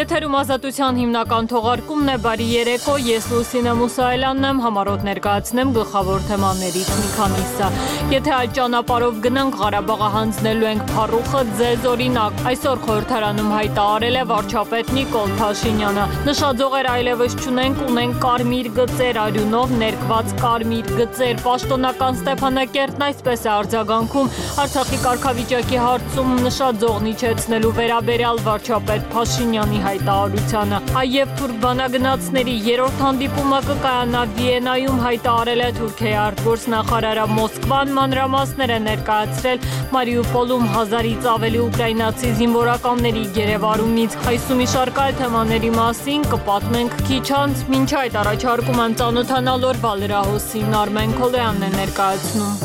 Եթերում ազատության հիմնական թողարկումն է, բարի երեկո, ես Լուսինե Մուսայելյանն եմ, համառոտ ներկայացնեմ գլխավոր թեմաներից մի քանիսը։ Եթե այդ ճանապարհով գնանք, Ղարաբաղը հանձնելու ենք փառուխը ձեզ օրինակ։ Այսօր խորհրդարանում հայտարարել է վարչապետ Նիկոլ Փաշինյանը։ Նշաձողեր այլևս չունենք, ունենք կարմիր գծեր, արյունով ներկված կարմիր գծեր։ Պաշտոնական Ստեփանակերտն այսպես է արձագանքում Արցախի կարգավիճակի հարցում նշաձողն իջեցնելու վերաբերյալ վարչապետ Փաշինյանի հայտարարությանը։ Այև թուրք բանագնացների երրորդ հանդիպումը կկայանա Վիեննայում, հայտարարել է Թուրքիայի արտգործնախարարը։ Մոսկվան մանրամասներ է ներկայացրել Մարիուպոլում 1000-ից ավելի ուկրաինացի զինվորականների գերեվարումից։ Այս ու մի շարք այլ թեմաների մասին կպատմենք քիչ անց, մինչ այդ առաջարկում եմ ծանոթանալ օրվա լրահոսին, Արմեն Քոլոյանն է ներկայացնում։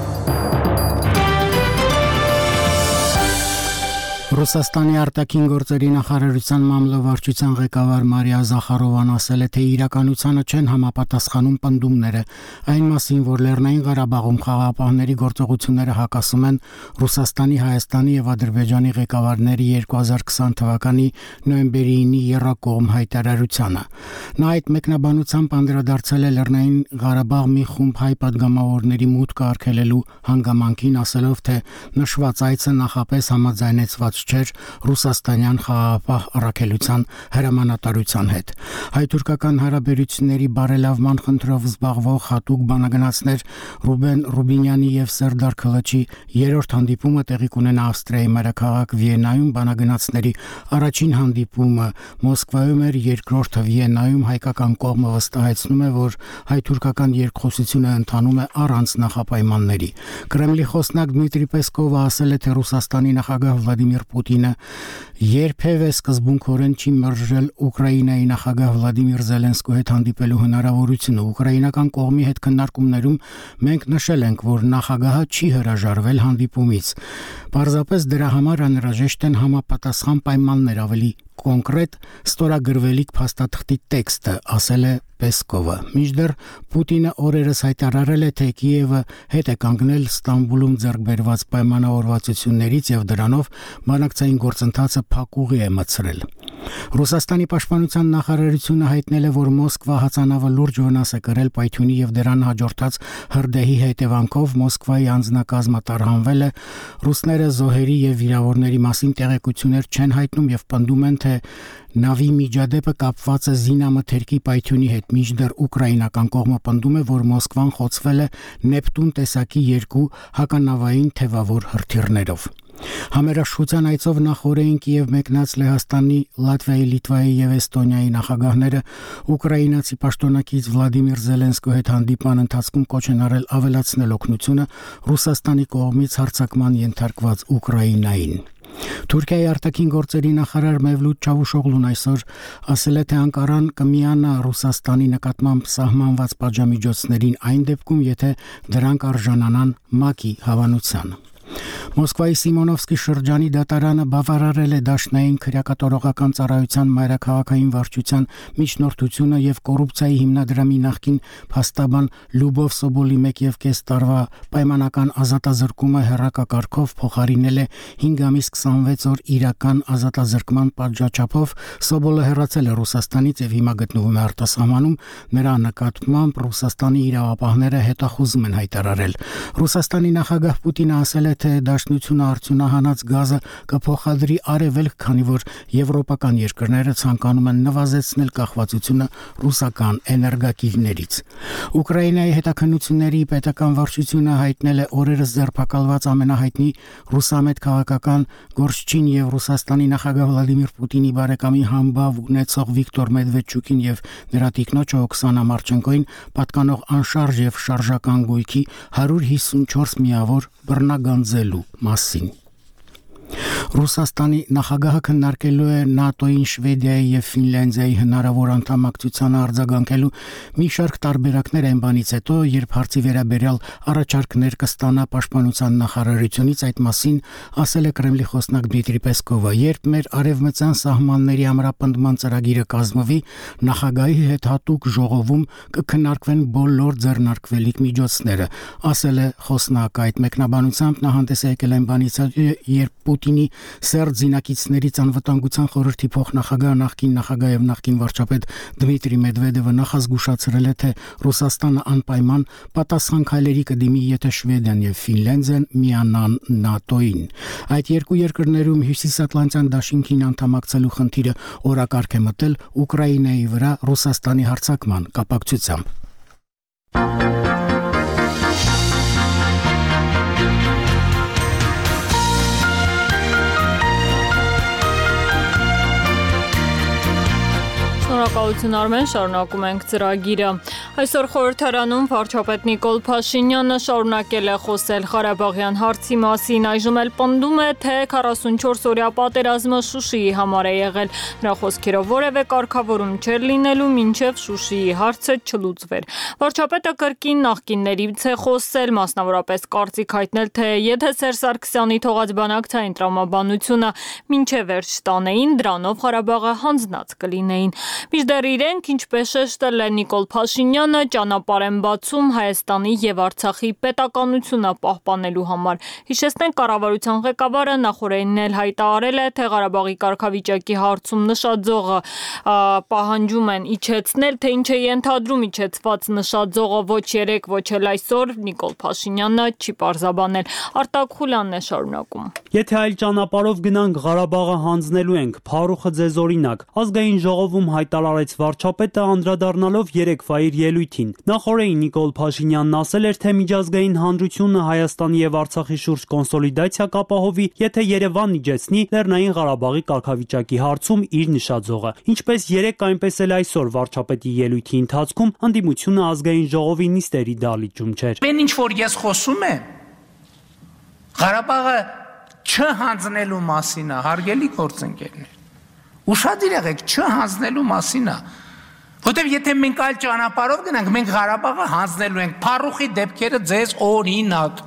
Ռուսաստանի արտաքին գործերի նախարարության մամլովարչության ղեկավար Մարիա Զախարովան ասել է, թե իրականությանը չեն համապատասխանում պնդումները այն մասին, որ Լեռնային Ղարաբաղում խաղաղապահների գործողությունները հակասում են Ռուսաստանի, Հայաստանի եւ Ադրբեջանի ղեկավարների 2020 թվականի նոյեմբերի 9-ի եռակողմ հայտարարությանը։ Նա այդ մեկնաբանությամբ անդրադարձել է Լեռնային Ղարաբաղ մի խումբ հայ պատգամավորների մուտքը արգելելու հանգամանքին, ասելով, թե նշված այցը նախապես համաձայնեցված չէր ռուսաստանյան խաղաղապահ առաքելության հրամանատարության հետ։ Հայ-թուրքական հարաբերությունների բարելավման խնդրով զբաղվող հատուկ բանագնացներ Ռուբեն Ռուբինյանի եւ Սերդար Քլաչի երրորդ հանդիպումը տեղի կունենա Ավստրիայի մայրաքաղաք Վիեննայում, բանագնացների առաջին հանդիպումը Մոսկվայում էր, երկրորդը Վիեննայում։ Հայկական կողմը վստահեցնում է, որ հայ-թուրքական երկխոսությունը ընթանում է առանց նախապայմանների։ Կրեմլի խոսնակ Դմիտրի Պեսկովը ասել է, թե Ռուսաստանի նախագահ Վլադիմիր Պուտինը երբևէ սկզբունքորեն չի մերժել Ուկրաինայի նախագահ Վլադիմիր Զելենսկու հետ հանդիպելու հնարավորությունը։ Ուկրաինական կողմի հետ քննարկումներում մենք նշել ենք, որ նախագահը չի հրաժարվել հանդիպումից։ Պարզապես դրա համար անհրաժեշտ են համապատասխան պայմաններ, ավելի կոնկրետ ստորագրվելիք փաստաթղթի տեքստը, ասել է Պեսկովը։ Մինչդեռ Պուտինը օրերս հայտարարել է, թե Կիևը հետ է կանգնել Ստամբուլում ձեռք բերված պայմանավորվածություններից եւ դրանով բանակցային գործընթացը փակուղի է մտցրել։ Ռուսաստանի պաշտպանության նախարարությունը հայտնել է, որ Մոսկվա հացանավը լուրջ վնաս է կրել պայթյունի եւ դրան հաջորդած հրդեհի հետևանքով Մոսկվայի անձնակազմը տարհանվել է։ Ռուսները զոհերի եւ վիրավորների մասին տեղեկություններ չեն հայտնում եւ պնդում են, թե նավի միջադեպը կապված է զինամթերքի պայթյունի հետ, մինչդեռ ուկրաինական կողմը պնդում է, որ Մոսկվան խոցվել է Նեպտուն տեսակի 2 հականավային թևավոր հրթիռներով։ Համերաշխության այցով նախորդին Կիև մեկնած Լեհաստանի, Լատվիայի, Լիտվայի եւ Էստոնիայի նախագահները ուկրաինացի պաշտոնակից Վլադիմիր Զելենսկու հետ հանդիպման ընթացքում կոչ են արել ավելացնել օգնությունը Ռուսաստանի կողմից հարձակման ենթարկված Ուկրաինային։ Թուրքիայի արտաքին գործերի նախարար Մևլութ Չավուշօղլուն այսօր ասել է, թե Անկարան կմիանա Ռուսաստանի նկատմամբ սահմանված պատժամիջոցներին այն դեպքում, եթե դրանք արժանանան ՄԱԿ-ի հավանության։ Մոսկվայի Սիմոնովսկի շրջանի դատարանը բավարարել է Դաշնային քրեակատորողական ծառայության մայրաքաղաքային վարչության միջնորդությունը եւ կոռուպցիայի հիմնադրամի նախկին փաստաբան Լյուբով Սոբոլի 1.5 տարվա պայմանական ազատազրկումը հեռակակարգով փոխարինել է 5 ամիս 26 օր իրական ազատազրկման պատժաչափով։ Սոբոլը հեռացել է Ռուսաստանից եւ հիմա գտնվում է արտասահմանում։ Նրա նկատմամբ Ռուսաստանի իրավապահները հետախուզում են հայտարարել։ Ռուսաստանի նախագահ Պուտինը ասել է, թե Դաշնությունը արդյունահանած գազը կփոխադրի արևելք, քանի որ եվրոպական երկրները ցանկանում են նվազեցնել կախվածությունը ռուսական էներգակիրներից։ Ուկրաինայի հետաքննությունների պետական վարչությունը հայտնել է օրերս ձերբակալված ամենահայտնի ռուսամետ քաղաքական գործչին եւ Ռուսաստանի նախագահ Վլադիմիր Պուտինի բարեկամի համբավ ունեցող Վիկտոր Մեդվեդչուկին եւ նրա տիկնոջ Օքսանա Մարչենկոին պատկանող անշարժ եւ շարժական գույքի 154 միավոր բռնագանձելու մասին։ Ռուսաստանի նախագահը քննարկելու է ՆԱՏՕ-ին, Շվեդիայի եւ Ֆինլանդիայի հնարավոր անդամակցությանը արձագանքելու մի շարք տարբերակներ այն բանից հետո, երբ հարցի վերաբերյալ առաջարկներ կստանա պաշտպանության նախարարությունից, այդ մասին ասել է Կրեմլի խոսնակ Դմիտրի Պեսկովը։ Երբ մեր արևմտյան սահմանների ամրապնդման ծրագիրը կազմվի, նախագահի հետ հատուկ ժողովում կքննարկվեն բոլոր ձեռնարկվելիք միջոցները, ասել է խոսնակը։ Այդ մեկնաբանությամբ նա հանդես է եկել այն բանից, երբ Պուտինի Սերտ զինակիցներից անվտանգության խորհրդի փոխնախագահ նախկին նախագահ եւ նախկին վարչապետ Դմիտրի Մեդվեդևը նախազգուշացրել է, թե Ռուսաստանը անպայման պատասխան քայլերի կդիմի, եթե Շվեդիան եւ Ֆինլանդիան միանան ՆԱՏՕ-ին։ Այդ երկու երկրներում Հյուսիսատլանտյան դաշինքին անդամակցելու խնդիրը օրակարգ է մտել Ուկրաինայի վրա Ռուսաստանի հարձակման կապակցությամբ։ Շնորհակալություն Արմեն, շարունակում ենք ծրագիրը։ Այսօր խորհրդարանում վարչապետ Նիկոլ Փաշինյանը շարունակել է խոսել Ղարաբաղյան հարցի մասին, այժմ էլ պնդում է, թե 44-օրյա պատերազմը Շուշիի համար է եղել։ Նրա խոսքերով որևէ կարգավորում չէր լինելու, մինչև Շուշիի հարցը չլուծվեր։ Վարչապետը կրկին նախկիններից է խոսել, մասնավորապես կարծիք հայտնել, թե եթե Սերժ Սարգսյանի թողած բանակցային տրամաբանությունը մինչև վերջ տանեին, դրանով Ղարաբաղը հանձնած կլինեին։ Մինչդեռ իրենք, ինչպես շեշտել է Նիկոլ Փաշինյանը, ճանապարհ են բացում Հայաստանի եւ Արցախի պետականությունը պահպանելու համար։ Հիշեցնենք, կառավարության ղեկավարը նախորդին էլ հայտարարել է, թե Ղարաբաղի կարգավիճակի հարցում նշաձողը պահանջում են իջեցնել, թե ինչ է ենթադրում իջեցված նշաձողը ոչ երեք, ոչ էլ այսօր, Նիկոլ Փաշինյանը չի պարզաբանել։ Արտակ Խուլյանն է շարունակում։ Եթե այլ ճանապարհով գնանք, Ղարաբաղը հանձնելու ենք, Փարուխը ձեզ օրինակ։ Ազգային ժողովում հայտարարեց վարչապետը, անդրադառնալով երեկվա իր ելույթին։ Նախորդին Նիկոլ Փաշինյանն ասել էր, թե միջազգային հանրությունը Հայաստանի եւ Արցախի շուրջ կոնսոլիդացիա կապահովի, եթե Երևանն իջեցնի Լեռնային Ղարաբաղի կարգավիճակի հարցում իր նշաձողը։ Ինչպես երեկ, այնպես էլ այսօր վարչապետի ելույթի ընթացքում անդիմությունը ազգային ժողովի նիստերի դահլիճում չէր։ Ինչ որ ես խոսում եմ, Ղարաբաղը չհանձնելու մասին է, հարգելի գործընկերներ։ Ուշադիր եղեք, չհանձնելու մասին է, որտեղ եթե մենք այլ ճանապարհով գնանք, մենք Ղարաբաղը հանձնելու ենք, Փարուխի դեպքերը ձեզ օրինակ։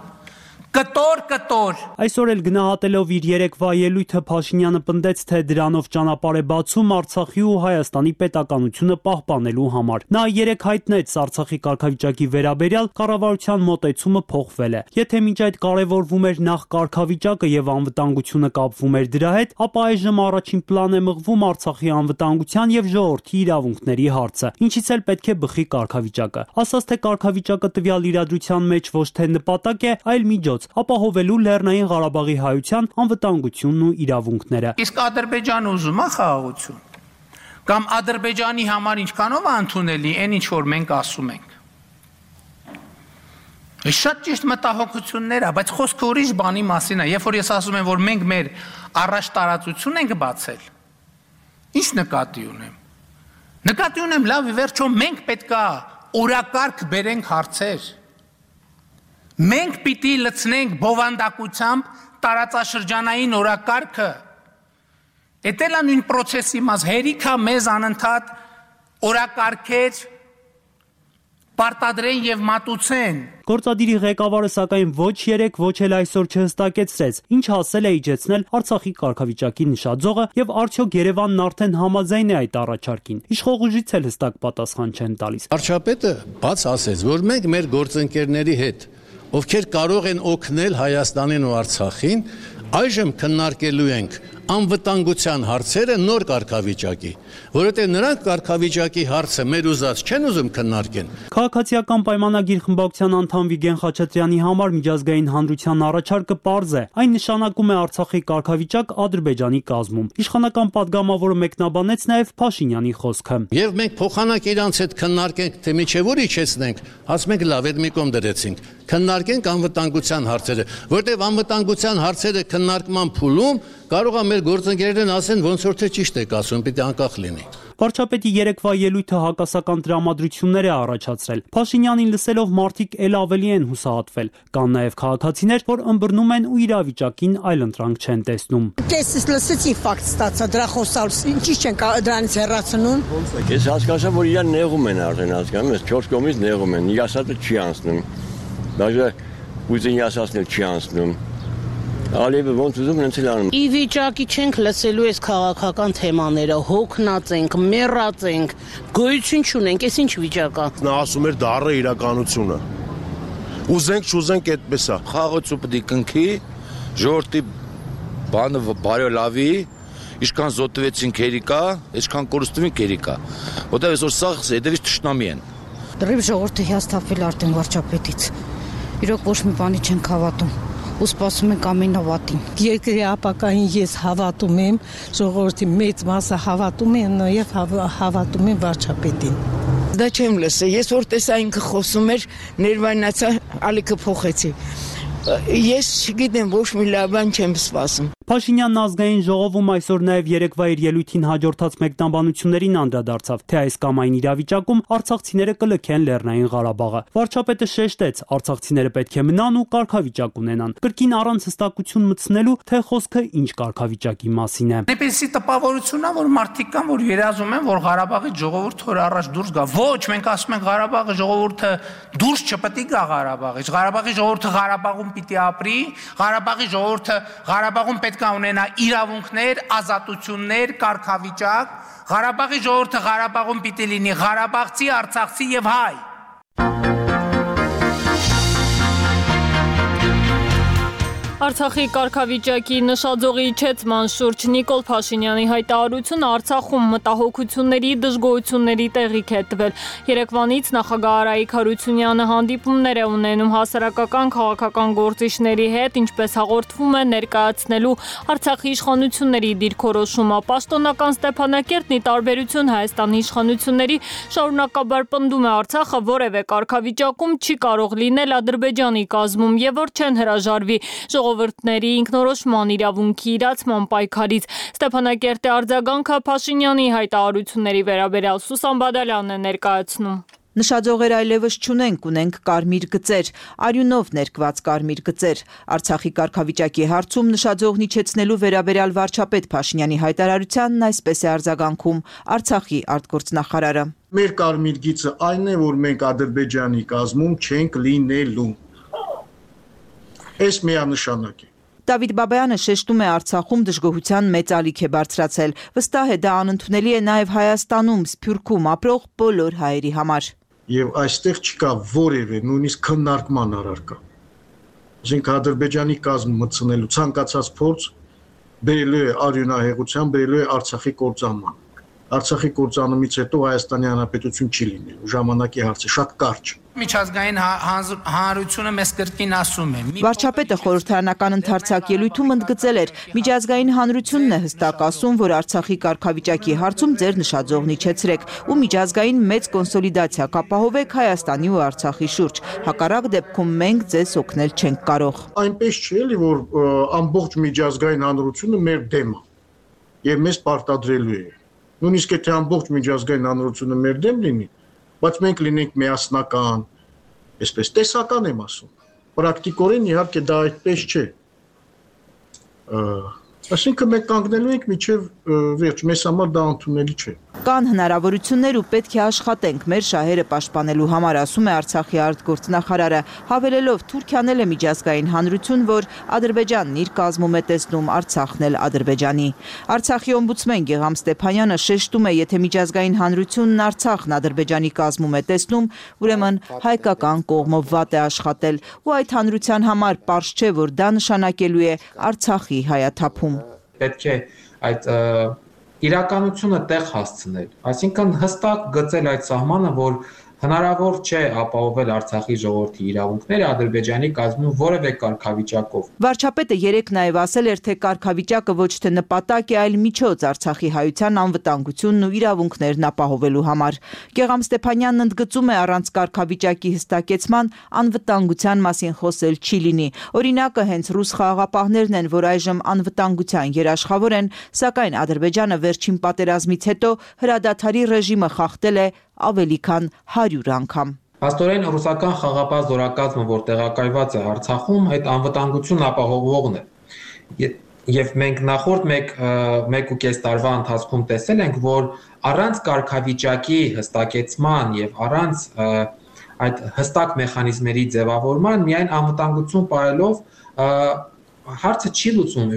Կտոր։ Այսօր էլ գնահատելով իր երեկվա ելույթը Փաշինյանը պնդեց, թե դրանով ճանապարհ է բացում Արցախի ու Հայաստանի պետականությունը պահպանելու համար։ Նա երեք հայտնեց Արցախի կարգավիճակի վերաբերյալ կառավարության մոտեցումը փոխվել է։ Եթե մինչ այդ կարևորվում էր նախ կարգավիճակը եւ անվտանգությունը կապվում էր դրա հետ, ապա այժմ առաջին պլան է մղվում Արցախի անվտանգության եւ ժողովրդի իրավունքների հարցը, ինչից էլ պետք է բխի կարգավիճակը։ Ասած թե կարգավիճակը տվյալ իրադրության մեջ ոչ թե նպատակ է, այլ միջոց ապահովելու Լեռնային Ղարաբաղի հայության անվտանգությունն ու իրավունքները։ Իսկ Ադրբեջանը ուզում է խաղաղություն։ Կամ Ադրբեջանի համար ինչքանով է ընդունելի այն ինչ որ մենք ասում ենք։ Շատ ճիշտ մտահոգություններ է, բայց խոսքը ուրիշ բանի մասին է։ Երբ որ ես ասում եմ, որ մենք մեր առաջ տարածություն ենք բացել, ինչ նկատի ունեմ։ Նկատի ունեմ, լավ, ի վերջո մենք պետքա օրակարգ բերենք հարցեր։ Մենք պիտի լցնենք բովանդակությամբ տարածաշրջանային օրակարգը։ Էտելա նույն պրոցեսի մաս հերիքա մեզ անընդհատ օրակարգեր պարտադրեն եւ մատուցեն։ Գործադիրի ղեկավարը սակայն ոչ երեք, ոչ էլ այսօր չհստակեցրեց, ինչ հասել է իջեցնել Արցախի կարգավիճակի նշաձողը եւ արդյոք Երևանն արդեն համաձայն է այդ առաջարկին։ Իշխող ուժից էլ հստակ պատասխան չեն տալիս։ Վարչապետը բաց ասեց, որ մենք մեր գործընկերների հետ, ովքեր կարող են օգնել Հայաստանին ու Արցախին, այժմ քննարկելու ենք անվտանգության հարցերը նոր կարգավիճակի, որովհետև նրանք կարգավիճակի հարցը մեր ուզած չեն ուզում քննարկեն։ Քաղաքացիական պայմանագիր խմբակցության անդամ Վիգեն Խաչատրյանի համար միջազգային հանրության առաջարկը պարզ է, այն նշանակում է Արցախի կարգավիճակ Ադրբեջանի կազմում։ Իշխանական падգամավորը մեկնաբանեց նաև Փաշինյանի խոսքը։ Եվ մենք փոխանակ իրանց հետ քննարկենք, թե միջև ուր իջեցնենք, ասում ենք լավ, այդ մի կողմ դրեցինք։ Քննարկենք անվտանգության հարցերը, որտեղ անվտանգության հարցերը քննարկման փուլում կարող է մեր գործընկերներն ասեն, ոնց որ թե ճիշտ եք ասում, պիտի անկախ լինի։ Վարչապետի երեկվա ելույթը հակասական տրամադրություններ է առաջացրել։ Փաշինյանին լսելով մարդիկ էլ ավելի են հուսահատվել։ Կան նաև քաղաքացիներ, որ ըմբռնում են ու իրավիճակին այլընտրանք չեն տեսնում։ Ես լսեցի ֆակտ ստացա, դրա խոսալուց ինչի չեն դրանից հեռացնում։ Ես հասկացա, որ իրան նեղում են արդեն, հասկանում ես, 4 կողմից նեղում են։ Իր ասածը չի անցնում։ Даже Պուտինի ասածն էլ չի անցնում։ Ալիևը ոնց ուզում են ցել անում։ Ի վիճակի չենք լսելու այս քաղաքական թեմաները, հոգնած ենք, մեռած ենք, գոյություն չունենք, այս ինչ վիճակ է։ Նա ասում էր դա առը իրականությունը։ Ուզենք չուզենք այդպես է։ Խաղացու պետք է կնքի, ժողովրդի բանը բարի լավի, ինչքան զոհվեցին քերիկա, ինչքան կորստվին քերիկա։ Որտեղ այսօր սա հետևից թշնամի են։ Դրիվ ժողովուրդը հիասթափվել Արտեմ վարչապետից։ Իրոք ոչ մի բանի չենք հավատում։ Ու սպասում ենք ամենավատին։ Երկրի ապակային ես հավատում եմ, ժողովրդի մեծ մասը հավատում են, նաև հավատում են վարչապետին։ Դա չեմ լսել, ես որ տեսա ինքը խոսում էր, ներվայնացա, ալիքը փոխեցի։ Ես չգիտեմ, ոչ մի լավ բան չեմ սպասում։ Փաշինյանն ազգային ժողովում այսօր նաև երեկվա իր ելույթին հաջորդած մեկնաբանություններին անդրադարձավ, թե այս կամ այն իրավիճակում արցախցիները կլքեն Լեռնային Ղարաբաղը։ Վարչապետը շեշտեց, արցախցիները պետք է մնան ու կարգավիճակ ունենան։ Կրկին առանց հստակություն մտցնելու, թե խոսքը ինչ կարգավիճակի մասին է։ Այնպեսի տպավորություն է, որ մարդիկ կան, որ երազում են, որ Ղարաբաղի ժողովուրդը որ առաջ դուրս գա։ Ոչ, մենք ասում ենք Ղարաբաղի ժողովուրդը դուրս չպետք է գա Ղարաբաղից։ Ղարաբաղի ժողովուրդը Ղարաբաղում պիտի ապրի, Ղարաբաղի ժողովուրդը Ղարաբաղում պետք է ունենա իրավունքներ, ազատություններ, կարգավիճակ։ Ղարաբաղի ժողովուրդը Ղարաբաղում պիտի լինի ղարաբաղցի, արցախցի եւ հայ։ Արցախի կարգավիճակի նշաձողի իջեցման շուրջ Նիկոլ Փաշինյանի հայտարարությունը Արցախում մտահոգությունների, դժգոհությունների տեղիք է տվել։ Երեկվանից նախագահ Արայիկ Հարությունյանը հանդիպումներ է ունենում հասարակական քաղաքական գործիչների հետ, ինչպես հաղորդվում է ներկայացնելու Արցախի իշխանությունների դիրքորոշումը։ Պաշտոնական Ստեփանակերտն ի տարբերություն Հայաստանի իշխանությունների շարունակաբար պնդում է Արցախը որևէ կարգավիճակում չի կարող լինել Ադրբեջանի կազմում եւ որ չեն հրաժարվի ժողովուրդների ինքնորոշման իրավունքի իրացման պայքարից։ Ստեփանակերտի արձագանքը Փաշինյանի հայտարարությունների վերաբերյալ Սուսան Բադալյանն է ներկայացնում։ Նշաձողեր այլևս չունենք, ունենք կարմիր գծեր, արյունով ներկված կարմիր գծեր։ Արցախի կարգավիճակի հարցում նշաձողն իջեցնելու վերաբերյալ վարչապետ Փաշինյանի հայտարարությանն այսպես է արձագանքում Արցախի արտգործնախարարը։ Մեր կարմիր գիծը այն է, որ մենք Ադրբեջանի կազմում չենք լինելու։ Այս միանշանակ է։ Դավիթ Բաբայանը շեշտում է Արցախում դժգոհության մեծ ալիք է բարձրացել։ Վստահ է դա անընդունելի է նաև Հայաստանում, Սփյուռքում ապրող բոլոր հայերի համար։ Եվ այստեղ չկա որևէ նույնիսկ քննարկման առարկա։ Այսինքն Ադրբեջանի կազմ մտցնելու ցանկացած փորձ բերելու է արյունահեղության, բերելու է Արցախի կործանման։ Արցախի կործանումից հետո Հայաստանի Հանրապետություն չի լինելու, ժամանակի հարց է, շատ կարճ։ Միջազգային հանրությունը մեզ կրկին ասում է։ Վարչապետը խորհրդարանական ընդարձակ ելույթում ընդգծել էր, միջազգային հանրությունն է հստակ ասում, որ Արցախի կարգավիճակի հարցում ձեր նշաձողն իջեցրեք ու միջազգային մեծ կոնսոլիդացիա կապահովեք Հայաստանի ու Արցախի շուրջ։ Հակառակ դեպքում մենք ձեզ օգնել չենք կարող։ Այնպես չէ, էլի որ ամբողջ միջազգային հանրությունը մեր դեմ է եւ մեզ պարտադրելու է։ Նույնիսկ եթե ամբողջ միջազգային հանրությունը մեր դեմ լինի, բայց մենք լինենք միասնական, այսպես տեսական եմ ասում։ Պրակտիկորեն իհարկե դա այդպես չէ։ Այսինքն մենք կանգնելու ենք մինչև վերջ, մեզ համար դա ընդունելի չէ։ Կան հնարավորություններ ու պետք է աշխատենք մեր շահերը պաշտպանելու համար, ասում է Արցախի արտգործնախարարը, հավելելով Թուրքիան էլ է միջազգային հանրություն, որ Ադրբեջանն իր կազմում է տեսնում, Արցախն էլ Ադրբեջանի։ Արցախի օմբուդսմեն Գեգամ Ստեփանյանը շեշտում է, եթե միջազգային հանրությունն Արցախն Ադրբեջանի կազմում է տեսնում, ուրեմն հայկական կողմը վատ է աշխատել, ու այդ հանրության համար պարզ չէ, որ դա նշանակելու է Արցախի հայաթափում։ Պետք է այդ իրականությունը տեղ հասցնել, այսինքն հստակ գծել այդ սահմանը, որ հնարավոր չէ ապահովել Արցախի ժողովրդի իրավունքները Ադրբեջանի կազմում որևէ կարգավիճակով։ Վարչապետը երեկ նաև ասել էր, թե կարգավիճակը ոչ թե նպատակ է, այլ միջոց Արցախի հայության անվտանգությունն ու իրավունքներն ապահովելու համար։ Գեգամ Ստեփանյանն ընդգծում է, առանց կարգավիճակի հստակեցման անվտանգության մասին խոսել չի լինի։ Օրինակը հենց ռուս խաղաղապահներն են, որ այժմ անվտանգության երաշխավոր են, սակայն Ադրբեջանը վերջին պատերազմից հետո հրադադարի ռեժիմը խախտել է ավելի քան 100 անգամ։ Փաստորեն ռուսական խաղապահ զորակազմը, որ տեղակայված է Արցախում, այդ անվտանգությունն ապահովողն է։ Եվ մենք նախորդ 1.5 տարվա ընթացքում տեսել ենք, որ առանց կարգավիճակի հստակեցման եւ առանց այդ հստակ մեխանիզմերի ձևավորման միայն անվտանգություն պահելով հարցը չի լուծվում ի վերջո։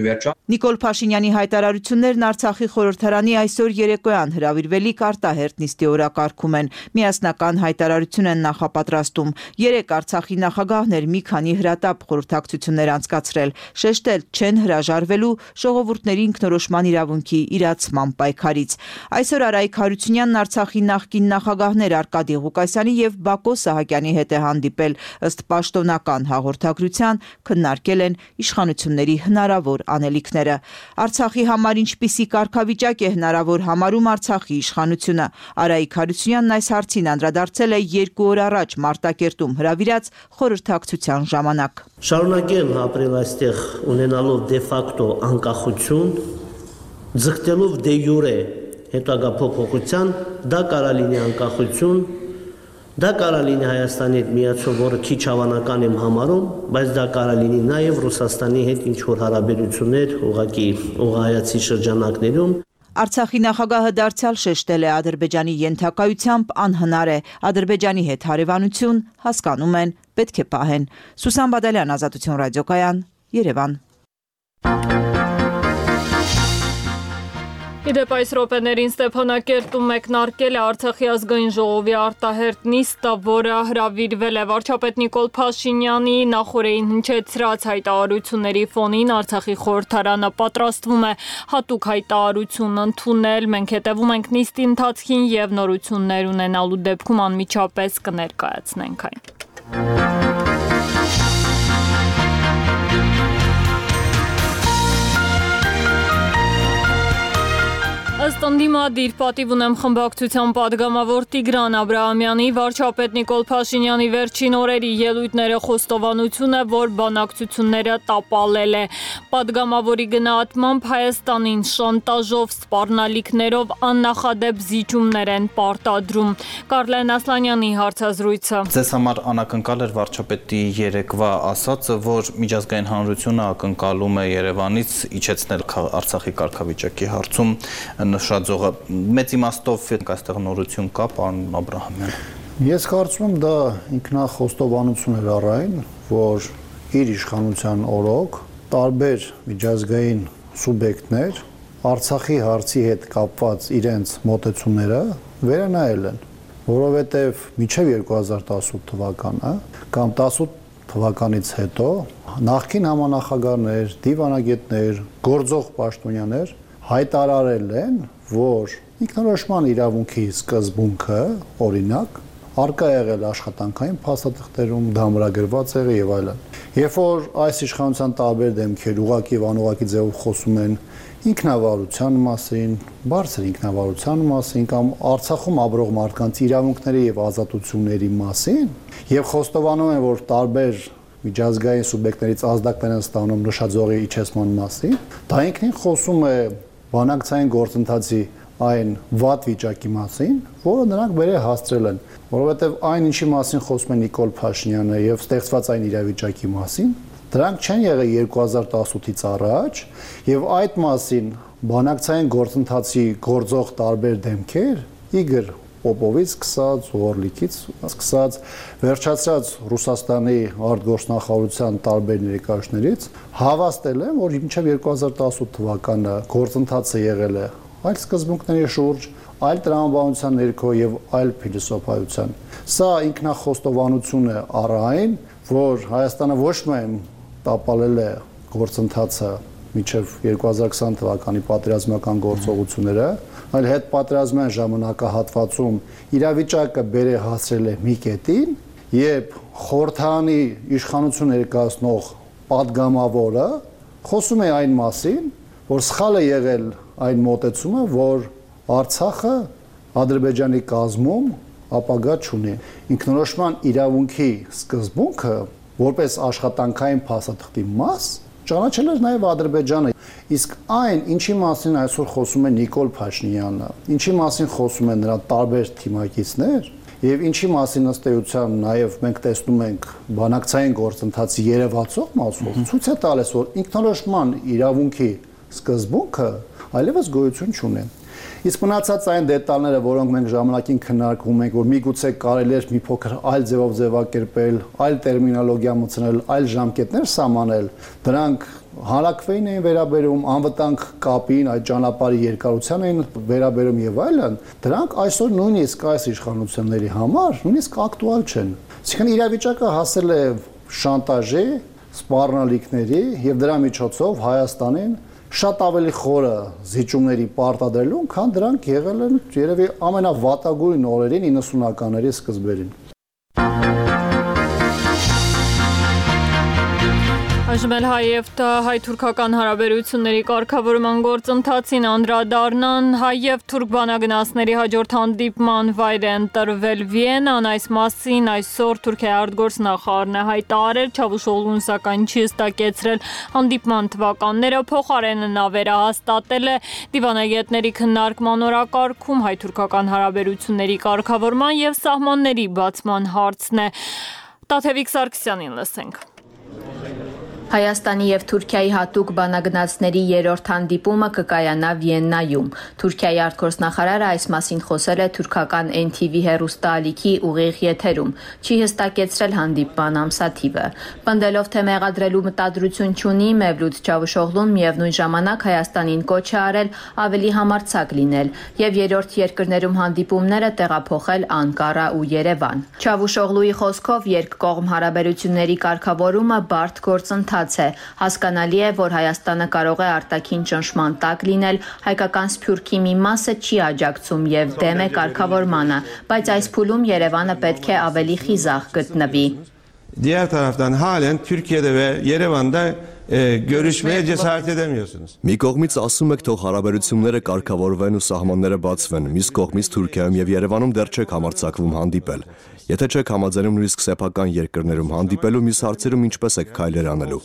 Նիկոլ Փաշինյանի հայտարարություններն Արցախի խորհրդարանի այսօր երեկոյան հրավիրվելիք արտահերթ նիստի օրակարգում են։ Միասնական հայտարարություն են նախապատրաստում։ 3 Արցախի նախագահներ մի քանի հրատապ խորհրդակցություններ անցկացրել, շեշտել չեն հրաժարվելու ժողովուրդների ինքնորոշման իրավունքի իրացման պայքարից։ Այսօր Արայիկ Հարությունյանն Արցախի նախկին նախագահներ Արկադի Ղուկասյանի եւ Բակո Սահակյանի հետ է հանդիպել, ըստ պաշտոնական հաղորդագրության քննարկել են իշխանությունների հնարավոր անելիքներ։ Արցախի համար ինչպիսի կարգավիճակ է հնարավոր համարում Արցախի իշխանությունը։ Արայիկ Հարությունյանն այս հարցին անդրադարձել է 2 օր առաջ Մարտակերտում հրավիրած խորհրդակցության ժամանակ։ Շարունակել ապրել այստեղ ունենալով դե ֆակտո անկախություն, ձգտելով դե յուրե հետագա փոփոխության, դա կարա լինի անկախություն, դա կարա լինի Հայաստանի հետ միացում, որը քիչ հավանական եմ համարում, բայց դա կարա լինի նաև Ռուսաստանի հետ ինչ-որ հարաբերություններ ուղղակի ուղղահայացի շրջանակներում։ Արցախի նախագահը դարձյալ շեշտել է Ադրբեջանի ենթակայությամբ անհնար է, Ադրբեջանի հետ հարևանություն հասկանում են, պետք է պահեն։ Սուսան Բադալյան, Ազատություն ռադիոկայան, Երևան։ Իդեպ այս րոպեներին Ստեփանակերտում մեկնարկել է Արցախի ազգային ժողովի արտահերթ նիստը, որը հրավիրվել է վարչապետ Նիկոլ Փաշինյանի նախորդին հնչեցրած հայտարարությունների ֆոնին Արցախի խորհրդարանը պատրաստվում է հատուկ հայտարարություն ընդունել։ Մենք հետևում ենք նիստի ընթացքին եւ նորություններ ունենալու դեպքում անմիջապես կներկայացնենք այն։ Ըստ ընդդիմադիր պատիվ ունեմ խմբակցության պատգամավոր Տիգրան Աբրահամյանի, վարչապետ Նիկոլ Փաշինյանի վերջին օրերի ելույթները խոստովանություն է, որ բանակցությունները տապալել է։ Պատգամավորի գնահատմամբ Հայաստանին շանտաժով, սպառնալիքներով աննախադեպ զիջումներ են պարտադրում։ Կարլեն Ասլանյանի հարցազրույցը։ Ձեզ համար անակնկալ էր վարչապետի երեկվա ասածը, որ միջազգային հանրությունը ակնկալում է Երևանից իջեցնել Արցախի կարգավիճակի հարցում նշածողը։ Մեծ իմաստով այստեղ նորություն կա, պարոն Աբրահամյան։ Ես կարծում եմ դա ինքնախոստովանություն էր առայն, որ իր իշխանության օրոք տարբեր միջազգային սուբյեկտներ Արցախի հարցի հետ կապված իրենց մոտեցումները վերանայել են, որովհետև մինչև 2018 թվականը կամ 18 թվականից հետո նախկին համանախագահներ, դիվանագետներ, գործող պաշտոնյաներ հայտարարել են, որ ինքնորոշման իրավունքի սկզբունքը, օրինակ, արկա եղել աշխատանքային փաստաթղթերում, դամրագրված եղել եւ այլն։ Երբ որ այս իշխանության տարբեր դեմքեր ուղղակի եւ անուղղակի ձևով խոսում են ինքնավարության մասին, բարձր ինքնավարության մասին կամ Արցախում ապրող մարդկանց իրավունքների եւ ազատությունների մասին, եւ խոստովանում են, որ տարբեր միջազգային սուբյեկտներից ազդակներ են ստանում նշաձողի իջեցման մասին, դա ինքնին խոսում է բանակցային գործընթացի այն վատ վիճակի մասին, որը նրանք վերե հասցրել են, որովհետև այն ինչի մասին խոսում է Նիկոլ Փաշինյանը եւ ստեղծված այն իրավիճակի մասին, դրանք չեն եղել 2018-ից առաջ եւ այդ մասին բանակցային գործընթացի գործող տարբեր դեմքեր Իգոր Պոպովից սկսած, Օրլիկից սկսած, վերջացած Ռուսաստանի արտգործնախարարության տարբեր ներկայացուցիչներից հավաստել են, որ մինչև 2018 թվականը գործընթացը եղել է այլ սկզբունքների շուրջ, այլ տրամաբանության ներքո եւ այլ փիլիսոփայության։ Սա ինքնախոստովանություն է առայն, որ Հայաստանը ոչ միայն տապալել է գործընթացը մինչև 2020 թվականի պատերազմական գործողությունները, այլ հետ պատերազմյան ժամանակահատվածում իրավիճակը բերե հասրել է մի կետին, երբ խորհրդարանի իշխանություն ներկայացնող պատգամավորը խոսում է այն մասին, որ սխալ է եղել այն մոտեցումը, որ Արցախը Ադրբեջանի կազմում ապագա չունի։ Ինքնորոշման իրավունքի սկզբունքը որպես աշխատանքային փաստաթղթի մաս ճանաչել էր նաև Ադրբեջանը, իսկ այն, ինչի մասին այսօր խոսում է Նիկոլ Փաշինյանը, ինչի մասին խոսում են նրա տարբեր թիմակիցներ, եւ ինչի մասին ըստ էության նաև մենք տեսնում ենք բանակցային գործընթացի երևացող մասով, ցույց է տալիս, որ ինքնորոշման իրավունքի սկզբունքը այլևս գոյություն չունի։ Իսկ մնացած այն դետալները, որոնք մենք ժամանակին քննարկում ենք, որ միգուցե կարելի էր մի փոքր այլ ձևով ձևակերպել, այլ տերմինոլոգիա մտցնել, այլ ժամկետներ սահմանել, դրանք հանրակրվեին էին վերաբերում, անվտանգ կապին, այդ ճանապարհի երկարության էին վերաբերում եւ այլն, դրանք այսօր նույնիսկ այս իշխանությունների համար նույնիսկ ակտուալ չեն։ Այսինքն իրավիճակը հասել է շանտաժի, սպառնալիքների եւ դրա միջոցով Հայաստանին շատ ավելի խորը զիջումների պարտադրելուն, քան դրանք եղել են երևի ամենավատագույն օրերին 90-ականների սկզբերին։ Այժմ էլ հայ-թուրքական հարաբերությունների կարգավորման գործընթացին անդրադառնան հայ և թուրք բանագնացների հաջորդ հանդիպման վայր է ընտրվել Վիեննան, այս մասին այսօր Թուրքիայի արտգործնախարարն է հայտարարել, Չավուշօղլուն սակայն չի հստակեցրել հանդիպման թվականները, փոխարենը նա վերահաստատել է դիվանագետների քննարկման օրակարգում հայ-թուրքական հարաբերությունների կարգավորման և սահմանների բացման հարցն է։ Տաթևիկ Սարգսյանին լսենք։ Հայաստանի և Թուրքիայի հատուկ բանագնացների երրորդ հանդիպումը կկայանա Վիեննայում։ Թուրքիայի արտգործնախարարը այս մասին խոսել է թուրքական NTV հեռուստաալիքի ուղիղ եթերում, չի հստակեցրել հանդիպման ամսաթիվը։ Պնդելով, թե մեղադրելու մտադրություն չունի, Մևլութ Չավուշօղլուն միևնույն ժամանակ Հայաստանին կոչ է արել ավելի համարձակ լինել և երրորդ երկրներում հանդիպումները տեղափոխել Անկարա ու Երևան։ Չավուշօղլուի խոսքով երկկողմ հարաբերությունների կարգավորումը բարդ գործընթաց է։ Հասկանալի է, որ Հայաստանը կարող է արտաքին ճնշման տակ լինել, հայկական Սփյուռքի մի մասը չի աջակցում եւ դեմ է կարգավորմանը, բայց այս փուլում Երևանը պետք է ավելի խիզախ գտնվի։ Diğer taraftan halen Türkiye'de ve Yerevan'da görüşmeye cesaret edemiyorsunuz. Մի կողմից ասում եք թող հարաբերությունները կարգավորվեն ու սահմանները բացվեն, մյուս կողմից Թուրքիայում եւ Երևանում դեռ չեք համարձակվում հանդիպել։ Եթե չեք համաձայնում նույնիսկ սեփական երկրներում հանդիպելու, մյուս հարցերում ինչպես եք քայլեր անելու։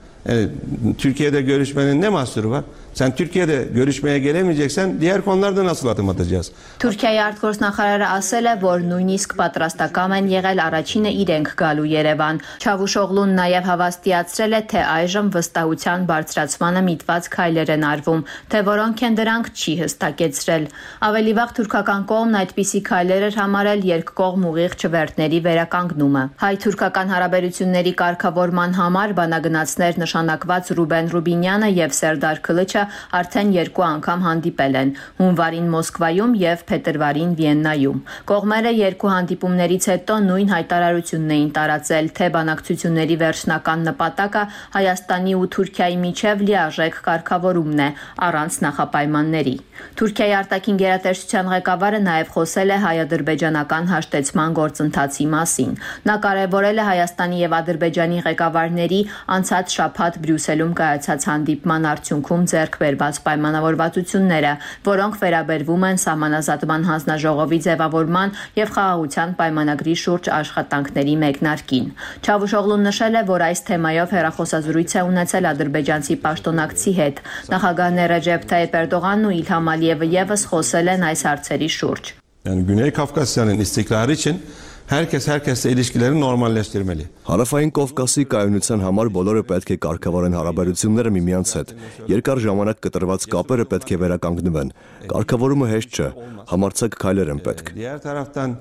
Türkiye'de görüşmenin ne mahsuru var? Sen Türkiye'de görüşmeye gelemeyeceksen diğer konularda nasıl adım atacağız? Թուրքիայի արտգործնախարարը ասել է, որ նույնիսկ պատրաստական են եղել առաջինը իրենք գալու Երևան։ Չավուշօղլուն նաև հավաստիացրել է, թե այժմ վստահության բարձրացմանը միտված քայլեր են արվում, թե որոնք են դրանք չի հստակեցրել։ Ավելի վաղ թուրքական կողմն այդպիսի քայլեր էր համարել երկկողմ ուղիղ չվերթների վերականգնումը։ Հայ-թուրքական հարաբերությունների կարգավորման համար բանագնացներ նշանակված Ռուբեն Ռուբինյանը եւ Սերդար Քլիչը արդեն երկու անգամ հանդիպել են՝ հունվարին Մոսկվայում եւ փետրվարին Վիեննայում։ Կողմերը երկու հանդիպումներից հետո նույն հայտարարությունն էին տարածել, թե բանակցությունների վերջնական նպատակը Հայաստանի ու Թուրքիայի միջև լիարժեք կարգավորումն է, առանց նախապայմանների։ Թուրքիայի արտաքին գերատեսչության ղեկավարը նաև խոսել է հայ-ադրբեջանական հաշտեցման գործընթացի մասին։ Նա կարևորել է Հայաստանի եւ Ադրբեջանի ղեկավարների անցած շաբաթ Բրյուսելում կայացած հանդիպման արդյունքում ձեռք բերված պայմանավորվածությունները, որոնք վերաբերվում են սահմանազատման հանձնաժողովի ձևավորման եւ խաղաղության պայմանագրի շուրջ աշխատանքների մեկնարկին։ Չավուշօղլուն նշել է, որ այս թեմայով հեռախոսազրույց է ունեցել ադրբեջանցի պաշտոնակցի հետ։ Նախագահներ Ռեջեփ Թայիփ Էրդողանն ու İlham Ալիևը եւս խոսել են այս հարցերի շուրջ։ Yani Güney Kafkasya'nın istikrarı için herkesle ilişkileri normalleştirmeli. Հարավային Կովկասի կայունության համար բոլորը պետք է կարգավորեն հարաբերությունները միմյանց հետ։ Երկար ժամանակ կտրված կապերը պետք է վերականգնվեն։ Կարգավորումը հեշտ չէ, համարձակ քայլեր են պետք։ Diğer taraftan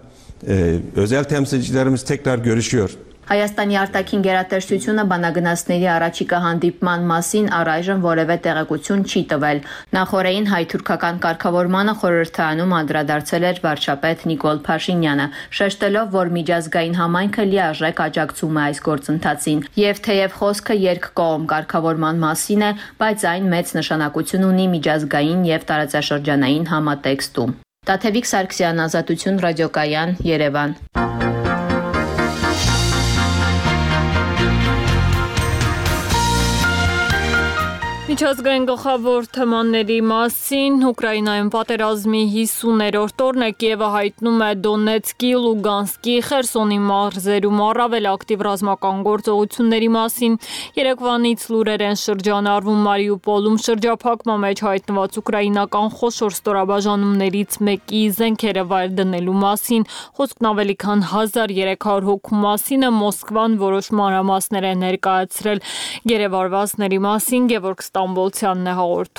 özel temsilcilerimiz tekrar görüşüyor. Հայաստանի արտաքին գերատեսչությունը բանագնացների առաջիկա հանդիպման մասին առայժմ որևէ տեղեկություն չի տվել։ Նախորդին հայ-թուրքական կարգավորմանը խորհրդարանում անդրադարձել էր վարչապետ Նիկոլ Փաշինյանը, շեշտելով, որ միջազգային համայնքը լիարժեք աջակցում է այս գործընթացին, եւ թեև խոսքը երկկողմ կարգավորման մասին է, բայց այն մեծ նշանակություն ունի միջազգային եւ տարածաշրջանային համատեքստում։ Տաթևիկ Սարգսյան, Ազատություն ռադիոկայան, Երևան։ Միջազգային գլխավոր թեմաների մասին Ուկրաինայում պատերազմի 50-րդ օրն է, Կիևը հայտնում է Դոնեցկի, Լուգանսկի, Խերսոնի մարզերում առավել ակտիվ ռազմական գործողությունների մասին։ Երեկվանից լուրեր են շրջանառվում Մարիուպոլում շրջափակման մեջ հայտնված ուկրաինական խոշոր ստորաբաժանումներից մեկի զենքերը վայր դնելու մասին։ Խոսքն ավելի քան 1300 հոգու մասին է, Մոսկվան որոշ մանրամասներ է ներկայացրել գերեվարվածների մասին, Գևորգ Ստամբոլցյանն է հաղորդում։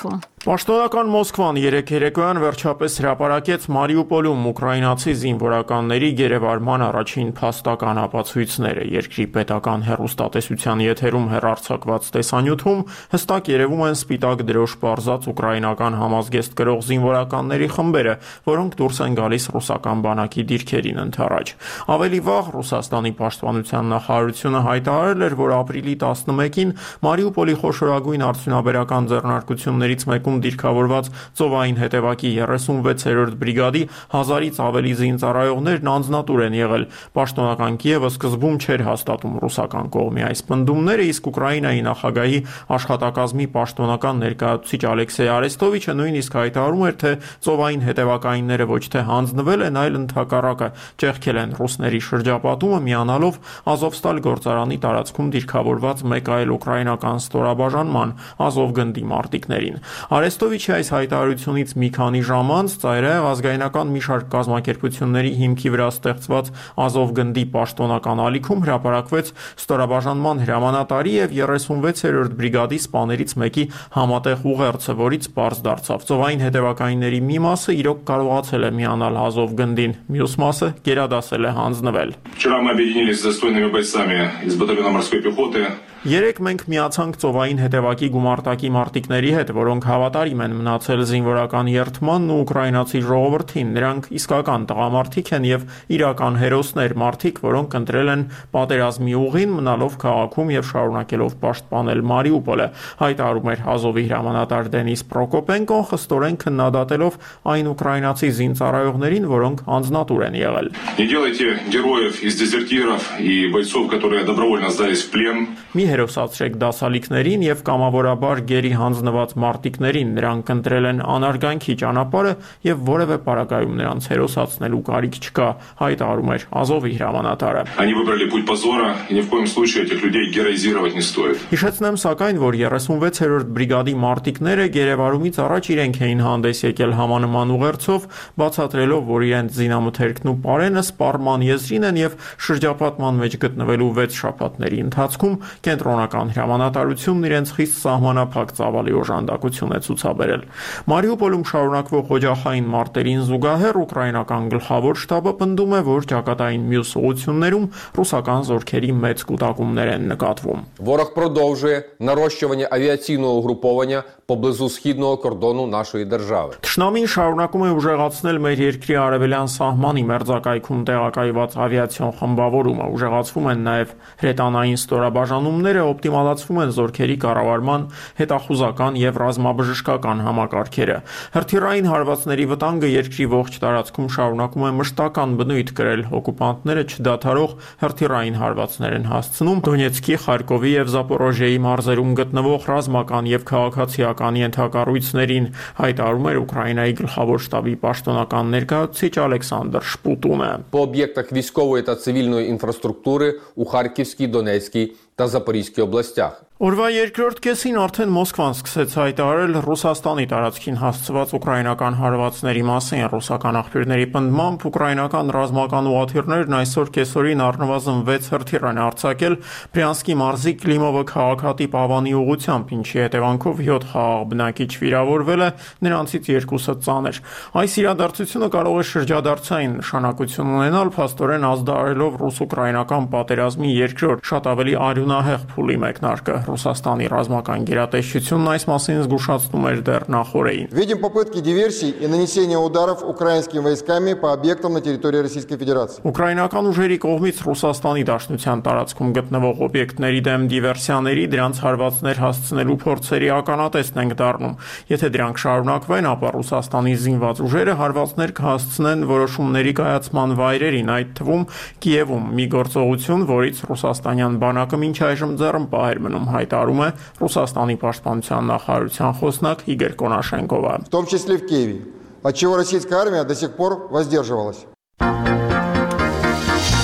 Պաշտոնական Մոսկվան երեկոյան վերջապես հրապարակեց Մարիուպոլում ուկրաինացի զինվորականների գերեվարման առաջին փաստական ապացույցները։ Երկրի պետական հեռուստատեսության եթերում հեռարձակված տեսանյութում հստակ երևում են սպիտակ դրոշ պարզած ուկրաինական համազգեստ կրող զինվորականների խմբերը, որոնք դուրս են գալիս ռուսական բանակի դիրքերին ընդառաջ։ Ավելի վաղ Ռուսաստանի պաշտպանության նախարարությունը հայտարարել էր, որ ապրիլի 11-ին Մարիուպոլի խոշորագույն արդյունաբերական ձեռնարկություններից մեկում դիրքավորված ծովային հետևակի 36-րդ բրիգադի 1000-ից ավելի զինծառայողներն անձնատուր են եղել։ Պաշտոնական Կիևը սկզբում չէր հաստատում ռուսական կողմի այս պնդումները, իսկ Ուկրաինայի նախագահի աշխատակազմի պաշտոնական ներկայացուցիչ Ալեքսեյ Արեստովիչը նույնիսկ հայտարարում էր, թե ծովային հետևակայինները ոչ թե հանձնվել են, այլ ընդհակառակը ճեղքել են ռուսների շրջապատումը, միանալով Ազովստալ գործարանի տարածքում դիրքավորված մեկ այլ ուկրաինական ստորաբաժանման Ազովգնդի մարտիկներին։ Արեստովիչի այս հայտարարությունից մի քանի ժամ անց ծայրահեղ ազգայնական մի շարք կազմակերպությունների հիմքի վրա ստեղծված Ազովգնդի պաշտոնական ալիքում հրապարակվեց ստորաբաժանման հրամանատարի եւ 36-րդ բրիգադի սպաներից մեկի համատեղ ուղերձը, որից պարզ դարձավ. ծովային հետևակայինների մի մասը իրոք կարողացել է միանալ Ազովգնդին, մյուս մասը գերադասել է հանձնվել։ Вчера мы объединились с достойными бойцами из батальона морской пехоты. Երեք մենք միացանք ծովային հետևակի գումարտակի մարտիկների հետ, որոնք հավատարիմ են մնացել զինվորական երթմանն ու ուկրաինացի ժողովրդին։ Նրանք իսկական տղամարդիկ են եւ իրական հերոսներ, մարդիկ, որոնք ընտրել են պատերազմի ուղին, մնալով քաղաքում եւ շարունակելով պաշտպանել Մարիուպոլը, հայտարարում էր Ազովի հրամանատար Դենիս Պրոկոպենկոն, խստորեն քննադատելով այն ուկրաինացի զինծառայողներին, որոնք անձնատուր են եղել։ Не делайте героев из дезертиров и бойцов, которые добровольно сдались в плен. Հերոսացրեք դասալիկներին եւ կամավորաբար գերի հանձնված մարտիկներին, նրանք ընտրել են անարգանքի ճանապարհը եւ որևէ պարագայում նրանց հերոսացնելու կարիք չկա, հայտարարում էր Ազովի հրամանատարը։ Они выбрали путь позора, и ни в коем случае этих людей героизировать не стоит. Հիշեցնեմ սակայն, որ 36-րդ բրիգադի մարտիկները գերեվարումից առաջ իրենք էին հանդես եկել համանման ուղերձով, բացատրելով, որ իրենց զինամթերքն ու պարենը սպառման եզրին են եւ շրջապատման մեջ գտնվելու 6 շաբաթների ընթացքում կենտրոնական հրամանատարությունն իրենց խիստ սահմանափակ ծավալի օժանդակություն է ցուցաբերել։ Մարիուպոլում շարունակվող օջախային մարտերին զուգահեռ ուկրաինական գլխավոր շտաբը պնդում է, որ ճակատային մյուս ուղություններում ռուսական զորքերի մեծ կուտակումներ են նկատվում։ Ворог продовжує нарощування авіаційного угруповання поблизу східного кордону нашої держави. Թշնամին շարունակում է ուժեղացնել մեր երկրի արևելյան սահմանի մերձակայքում տեղակայված ավիացիոն խմբավորումը, ուժեղացվում են նաև հրետանային ստորաբաժանումները, օպտիմալացվում են զորքերի կառավարման հետախուզական եւ ռազմաբժշկական համակարգերը։ Հրթիռային հարվածների վտանգը երկրի ողջ տարածքում շարունակում է մշտական բնույթ կրել, օկուպանտները չդադարող հրթիռային հարվածներ են հասցնում Դոնեցկի, Խարկովի եւ Զապորոժիեի մարզերում գտնվող ռազմական եւ քաղաքացիական ենթակառույցներին, հայտարարում էր Ուկրաինայի գլխավոր շտաբի պաշտոնական ներկայացուցիչ Ալեքսանդր Շպուտունը։ По об'єктах військової та цивільної інфраструктури у Харківській, Донецькій та Запорізькій областях. Օրվա երկրորդ կեսին արդեն Մոսկվան սկսեց հայտարարել Ռուսաստանի տարածքին հասցված ուկրաինական հարվածների մասին։ Ռուսական աղբյուրների պնդմամբ ուկրաինական ռազմական ուղղաթիռներն այսօր կեսօրին առնվազն 6 հրթիռ են արձակել Բրյանսկի մարզի Կլիմովը քաղաքատիպ Ավանի ուղղությամբ, ինչի հետևանքով 7 խաղաղ բնակիչ վիրավորվել է, նրանցից 2-ը ծանր։ Այս իրադարձությունը կարող է շրջադարձային նշանակություն ունենալ, փաստորեն ազդարարելով ռուս-ուկրաինական պատերազմի երկրորդ շատ ավելի արյունահեղ փուլի մեկնարկը։ Ռուսաստանի ռազմական գերատեսչությունն այս մասին զգուշացնում էր դեռ նախօրեին։ Видим попытки диверсий и нанесения ударов украинскими войсками по объектам на территории Российской Федерации. Ուկրաինական ուժերի կողմից Ռուսաստանի Դաշնության տարածքում գտնվող օբյեկտների դեմ դիվերսիաների, դրանց հարվածներ հասցնելու փորձերի ականատեսն ենք դառնում։ Եթե դրանք շարունակվեն, ապա Ռուսաստանի զինված ուժերը հարվածներ կհասցնեն որոշումների կայացման վայրերին, այդ թվում Կիևում, մի գործողություն, որից ռուսաստանյան բանակը մինչ այժմ ձեռնպահ էր մնում, հայտարարում է Ռուսաստանի պաշտպանության նախարարության խոսնակ Իգոր Կոնաշենկովը։ В том числе в Киеве, от чего российская армия до сих пор воздерживалась.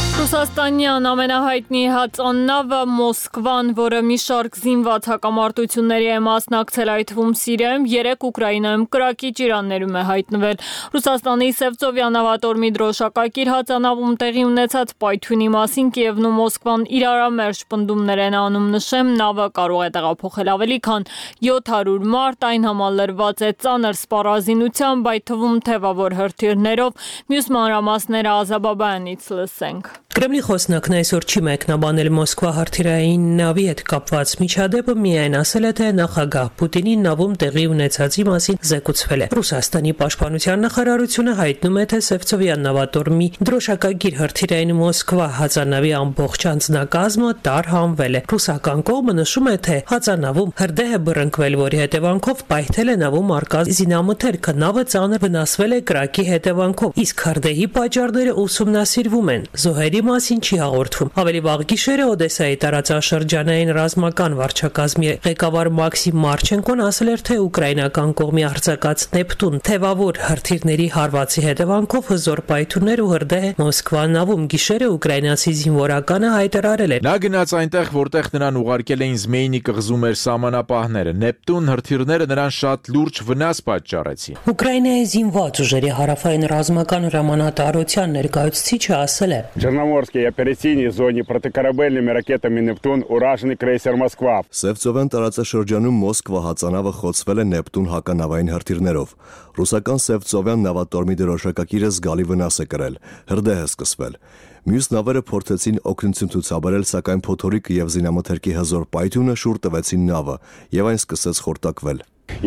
Ռուսաստանյան ամենահայտնի հածաննավը Մոսկվան, որը մի շարք զինված հակամարտությունների է մասնակցել, այդ թվում Սիրիայում, 3 Ուկրաինայում կրակի ճիրաններում է հայտնվել։ Ռուսաստանի Սևծովյան նավատորմի դրոշակակիր հածանավում տեղի ունեցած պայթյունի մասին Կիևն ու Մոսկվան իրարամերժ պնդումներ են անում, նշեմ, նավը կարող է տեղափոխել ավելի քան 700 մարդ, այն համալրված է ծանր սպառազինությամբ, այդ թվում թևավոր հրթիռներով, մյուս մանրամասները Ազաբաբայանից լսենք։ Կրեմլի խոսնակն այսօր չի մեկնաբանել Մոսկվա հրթիռային նավի հետ կապված միջադեպը, միայն ասել է, թե նախագահ Պուտինին նավում տեղի ունեցածի մասին զեկուցվել է։ Ռուսաստանի պաշտպանության նախարարությունը հայտնում է, թե Սևծովյան նավատորմի դրոշակագիր հրթիռային Մոսկվա հածանավի ամբողջ անձնակազմը տարհանվել է։ Ռուսական կողմը նշում է, թե հածանավում հրդեհ է բռնկվել, որի հետևանքով պայթել է նավում առկա զինամթերքը, նավը ծանր վնասվել է կրակի հետևանքով, իսկ հրդեհի պատճառները ուսումնասիրվում են։ Զոհերի մասին չի հաղորդվում։ Ավելի վաղ գիշերը Օդեսայի տարածաշրջանային ռազմական վարչակազմի ղեկավար Մաքսիմ Մարչենկոն ասել էր, թե ուկրաինական կողմի արձակած Նեպտուն թևավոր հրթիռների հարվածի հետևանքով հզոր պայթյուններ ու հրդեհ Մոսկվա նավում գիշերը ուկրաինացի զինվորականը հայտարարել էր։ Նա գնաց այնտեղ, որտեղ նրան ուղարկել էին Զմեյնի կղզու մեր սահմանապահները։ Նեպտուն հրթիռները նրան շատ лուրջ վնաս պատճառեցին։ Ուկրաինայի զինված ուժերի հարավային ռազմական հրամանատարության ներկայացուցիչը ասել է. Черноморской оперативной зоне протикорабельными ракетами «Нептун» ураженный крейсер «Москва». Սևծովյան տարածաշրջանում Մոսկվա հածանավը խոցվել է Նեպտուն հականավային հրթիռներով։ Ռուսական Սևծովյան նավատորմի դրոշակակիրը զգալի վնաս է կրել, հրդեհ է սկսվել։ Մյուս նավերը փորձեցին օգնություն ցուցաբերել, սակայն փոթորիկը եւ զինամթերքի հզոր պայթյունը շուռ տվեցին նավը, եւ այն սկսեց խորտակվել։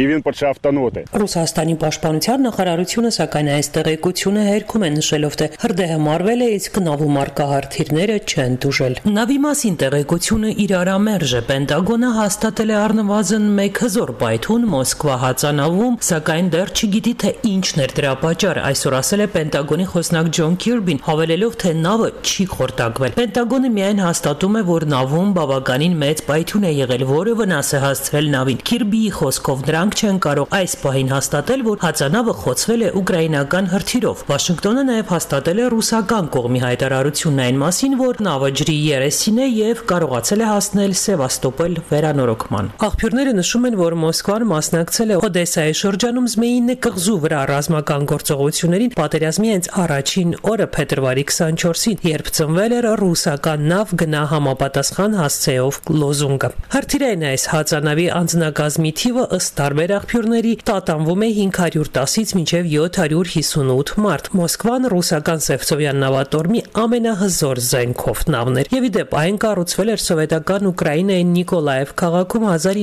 Ռուսաստանի պաշտպանության նախարարությունը սակայն այս տեղեկությունը հերքում է, նշելով, թե հրդեհը մարվել է, իսկ նավում առկա հրթիռները չեն տուժել։ Նավի մասին տեղեկությունը իրարամերժ է։ Պենտագոնը հաստատել է առնվազն 1 հզոր պայթյուն Մոսկվա հածանավում, սակայն դեռ չգիտի, թե ինչն էր դրա պատճառը։ Այսօր ասել է Պենտագոնի խոսնակ Ջոն Քիրբին, հավելելով, թե նավը չի խորտակվել։ Պենտագոնը միայն հաստատում է, որ նավում բավականին մեծ պայթյուն է եղել, որը վնաս է հասցրել նավին։ Քիրբիի խոսքով դրանք չեն կարող այս պահին հաստատել, որ հածանավը խոցվել է ուկրաինական հրթիռով։ Վաշինգտոնը նաև հաստատել է ռուսական կողմի հայտարարությունն այն մասին, որ նավը ջրի երեսին է եւ կարողացել է հասնել Սևաստոպոլ վերանորոգման։ Աղբյուրները նշում են, որ Մոսկվան մասնակցել է Օդեսայի շրջանում Զմեյինի կղզու վրա ռազմական գործողություններին պատերազմի հենց առաջին օրը փետրվարի 24-ին, երբ ծնվել էր ռուսական նավ գնա համապատասխան հասցեով լոզունգը։ Հրթիռային այս հածանավի անձնակազմի թիվը ըստ տարբեր աղբյուրների տատանվում է 510-ից մինչև 758 մարդ։ Մոսկվան ռուսական Սևծովյան նավատորմի ամենահզոր զենքով նավն էր, եւ իդեպ այն կառուցվել էր սովետական Ուկրաինայի Նիկոլաև քաղաքում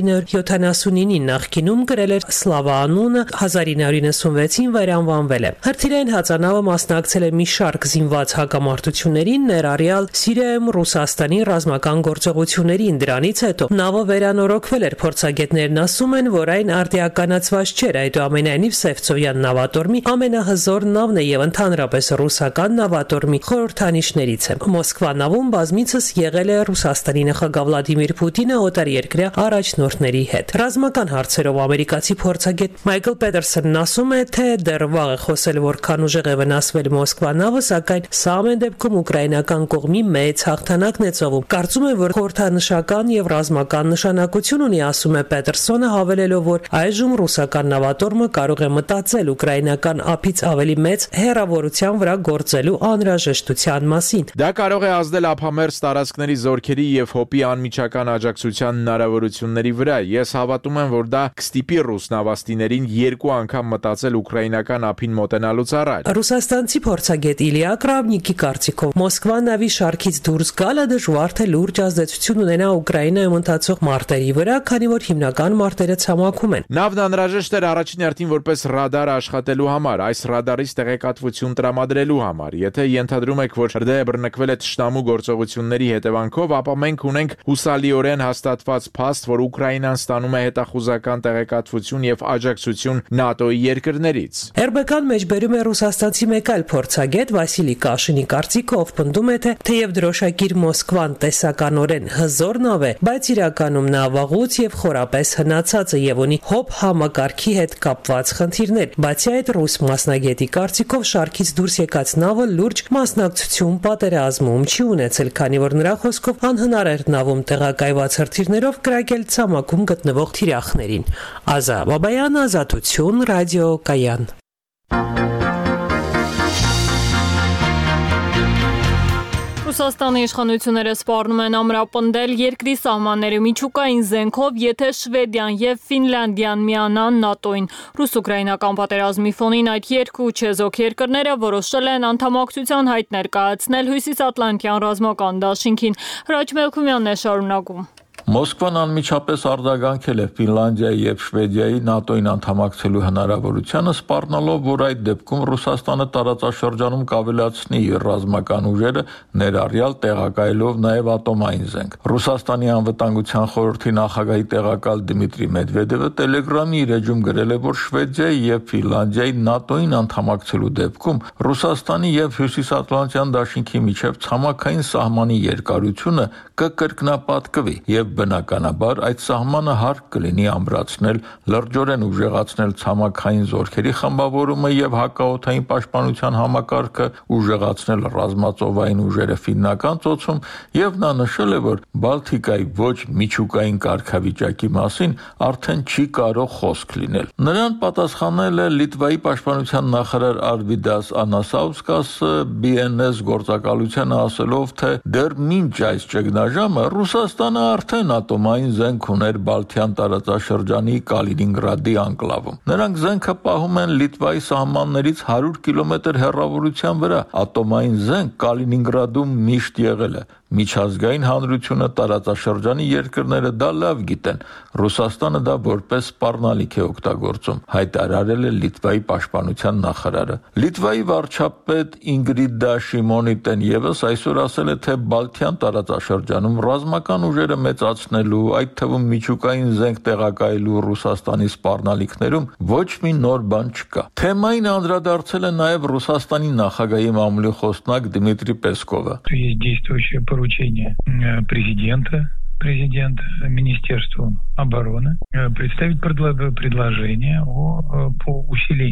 1979-ին, նախկինում կրել էր Սլավա անունը, 1996-ին վերանվանվել է։ Հրթիռային հածանավը մասնակցել է մի շարք զինված հակամարտություններին, ներառյալ Սիրիայում Ռուսաստանի ռազմական գործողություններին։ Դրանից հետո նավը վերանորոգվել էր։ Փորձագետներն ասում են, որ այն արդիականացված չէր, այդուամենայնիվ Սևծովյան նավատորմի ամենահզոր նավն է եւ ընդհանրապես ռուսական նավատորմի խորհրդանիշներից է։ Մոսկվա նավում բազմիցս եղել է Ռուսաստանի նախագահ Վլադիմիր Պուտինը օտարերկրյա առաջնորդների հետ։ Ռազմական հարցերով ամերիկացի փորձագետ Մայքլ Պետերսոնն ասում է, թե դեռ վաղ է խոսել, որքան ուժեղ է վնասվել Մոսկվա նավը, սակայն սա ամեն դեպքում ուկրաինական կողմի մեծ հաղթանակն է ծովում։ Կարծում եմ, որ խորհրդանշական եւ ռազմական նշանակություն ունի, ասում է Պետերսոնը, հավելելով, որ այժմ ռուսական նավատորմը կարող է մտածել ուկրաինական ափից ավելի մեծ հեռավորության վրա գործելու անհրաժեշտության մասին։ Դա կարող է ազդել ափամերձ տարածքների զորքերի եւ ՀՕՊ-ի անմիջական աջակցության հնարավորությունների վրա։ Ես հավատում եմ, որ դա կստիպի ռուս նավաստիներին 2 անգամ մտածել ուկրաինական ափին մոտենալուց առաջ։ Ռուսաստանցի փորձագետ Իլիա Կրավնիկի կարծիքով Մոսկվա նավի շարքից դուրս գալը դժվար թե լուրջ ազդեցություն ունենա Ուկրաինայում ընթացող մարտերի վրա, քանի որ հիմնական մարտերը ցամաքում են։ Նավն անհրաժեշտ էր առաջին հերթին որպես ռադար աշխատելու համար, այս ռադարից տեղեկատվություն տրամադրելու համար։ Եթե ենթադրում եք, որ հրդեհը բռնկվել է թշնամու գործողությունների հետևանքով, ապա մենք ունենք հուսալիորեն հաստատված փաստ, որ Ուկրաինան ստանում է հետախուզական տեղեկատվություն եւ աջակցություն ՆԱՏՕ-ի երկրներից։ RBK-ն մեջբերում է ռուսաստանցի մեկ այլ փորձագետ Վասիլի Կաշինի կարծիքը, ով պնդում է, թե թեև դրոշակիր Մոսկվան տեսականորեն հզոր նավ է, բայց իրականում նա վաղուց եւ խորապես հնացած է եւ ունի ունի հոբ համակարգի հետ կապված խնդիրներ։ Բացի այդ, ռուս մասնագետի կարծիքով շարքից դուրս եկած նավը լուրջ մասնակցություն պատերազմում չի ունեցել, քանի որ նրա խոսքով անհնար էր նավում տեղակայված հրթիռներով կրակել ցամաքում գտնվող թիրախներին։ Ազա Բաբայան, Ազատություն, Ռադիո Կայան։ Ռուսաստանի իշխանությունները սպառնում են ամրապնդել երկրի սահմանները միջուկային զենքով, եթե Շվեդիան եւ Ֆինլանդիան միանան ՆԱՏՕ-ին։ Ռուս-ուկրաինական պատերազմի ֆոնին այդ երկու չեզոք երկրները որոշել են անդամակցության հայտ ներկայացնել Հյուսիսատլանտյան ռազմական դաշինքին։ Հրաչ Մելքումյանն է շարունակում։ Մոսկվան անմիջապես արձագանքել է Ֆինլանդիայի եւ Շվեդիայի ՆԱՏՕ-ին անդամակցելու հնարավորությանը, սպառնալով, որ այդ դեպքում Ռուսաստանը տարածաշրջանում կավելացնի իր ռազմական ուժերը, ներառյալ տեղակայելով նաեւ ատոմային զենք։ Ռուսաստանի անվտանգության խորհրդի նախագահի տեղակալ Դմիտրի Մեդվեդևը Telegram-ի իր էջում գրել է, որ Շվեդիայի եւ Ֆինլանդիայի ՆԱՏՕ-ին անդամակցելու դեպքում Ռուսաստանի եւ Հյուսիսատլանտյան դաշինքի միջև ցամաքային սահմանի երկարությունը կկրկնապատկվի եւ բնականաբար այդ սահմանը հարկ կլինի ամրացնել, լրջորեն ուժեղացնել ցամաքային զորքերի խմբավորումը եւ հակաօդային պաշտպանության համակարգը, ուժեղացնել ռազմածովային ուժերը Ֆիննական ծոցում եւ նա նշել է, որ Բալթիկայի ոչ միջուկային կարգավիճակի մասին արդեն չի կարող խոսք լինել։ Նրան պատասխանել է Լիտվայի պաշտպանության նախարար Արվիդաս Անասաուսկասը BNS գործակալությանը ասելով, թե դեռ մինչ այս ճգնաժամը Ռուսաստանը արդեն ատոմային զենք ուներ Բալթյան տարածաշրջանի Կալինինգրադի անկլավում։ Նրանք զենքը պահում են Լիտվայի սահմաններից 100 կիլոմետր հեռավորության վրա։ Ատոմային զենք Կալինինգրադում միշտ եղել է։ Միջազգային հանրությունը, տարածաշրջանի երկրները դա լավ գիտեն։ Ռուսաստանը դա որպես սպառնալիք է օգտագործում, հայտարարել է Լիտվայի պաշտպանության նախարարը։ Լիտվայի վարչապետ Ինգրիդա Շիմոնիտեն եւս այսօր ասել է, թե Բալթյան տարածաշրջանում ռազմական ուժերը մեծացնելու, այդ թվում միջուկային զենք տեղակայելու Ռուսաստանի սպառնալիքներում ոչ մի нոր բան չկա։ Թեմային անդրադարձել է նաև Ռուսաստանի նախագահի մամուլի խոսնակ Դմիտրի Պեսկովը։ Поручение президента Министерству обороны представить предложение по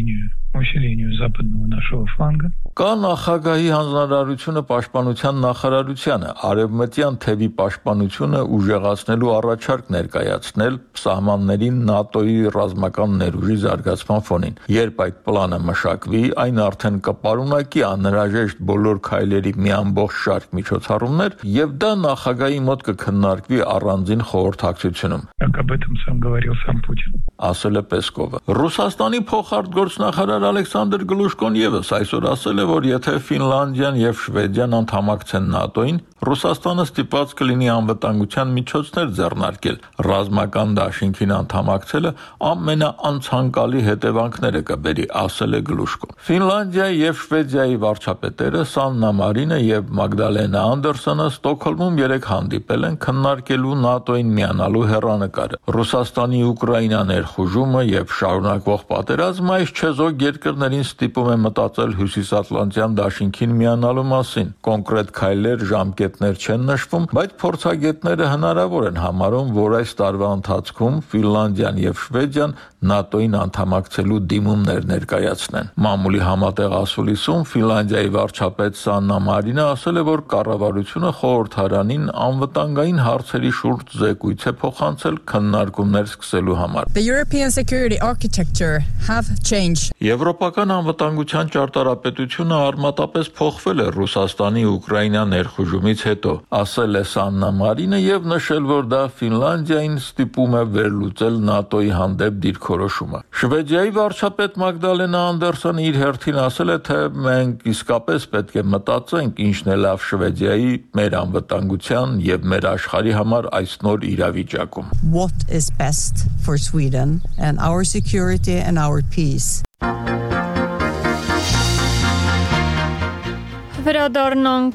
усилению западного нашего фланга. Կա նախագահի հանձնարարությունը պաշտպանության նախարարությանը արևմտյան թևի պաշտպանությունը ուժեղացնելու առաջարկ ներկայացնել սահմաններին ՆԱՏՕ-ի ռազմական ներուժի զարգացման ֆոնին։ Երբ այդ պլանը մշակվի, այն արդեն կպարունակի անհրաժեշտ բոլոր քայլերի մի ամբողջ շարք միջոցառումներ, եւ դա նախագահի մոտ կքննարկվի առանձին խորհրդակցությունում։ Об этом сам говорил сам Путин. Ասել է Պեսկովը։ Ռուսաստանի փոխարտգործնախարար Ալեքսանդր Գլուշկոն եւս այսօր ասել է, որ եթե Ֆինլանդիան եւ Շվեդիան անդամակցեն ՆԱՏՕ-ին, Ռուսաստանը ստիպված կլինի անվտանգության միջոցներ ձեռնարկել։ Ռազմական դաշինքին անդամակցելը ամենաանցանկալի հետևանքները կբերի, ասել է Գլուշկոն։ Ֆինլանդիայի եւ Շվեդիայի վարչապետերը Սաննա Մարինը եւ Մագդալենա Անդերսոնը Ստոկհոլմում երեկ հանդիպել են քննարկելու ՆԱՏՕ-ին միանալու հեռանկարը։ Ռուսաստանի Ուկրաինա ներխուժումը եւ շարունակվող պատերազմը այս չեզոք երկրներին ստիպում է մտածել Հյուսիսատլանտյան դաշինքին միանալու մասին։ Կոնկրետ քայլեր, ժամկետներ չեն նշվում, բայց փորձագետները հնարավոր են համարում, որ այս տարվա ընթացքում Ֆինլանդիան եւ Շվեդիան ՆԱՏՕ-ին անդամակցելու դիմումներ ներկայացնեն։ Մամուլի համատեղ ասուլիսում Ֆինլանդիայի վարչապետ Սաննա Մարինը ասել է, որ կառավարությունը խորհրդարանին անվտանգային հարցերի շուրջ զեկույց է փոխանցել քննարկումներ սկսելու համար։ The European security architecture have changed. Եվրոպական անվտանգության ճարտարապետությունը արմատապես փոխվել է Ռուսաստանի Ուկրաինա ներխուժումից հետո, ասել է Սաննա Մարինը եւ նշել, որ դա Ֆինլանդիային ստիպում է վերլուծել ՆԱՏՕ-ի հանդեպ դիրքորոշումը։ Շվեդիայի վարչապետ Մագդալենա Անդերսոնը իր հերթին ասել է, թե մենք իսկապես պետք է մտածենք ինչն է լավ Շվեդիայի, մեր անվտանգության եւ մեր աշխարհի համար այս նոր իրավիճակում։ What is best for Sweden and our security and our peace. Վերադառնանք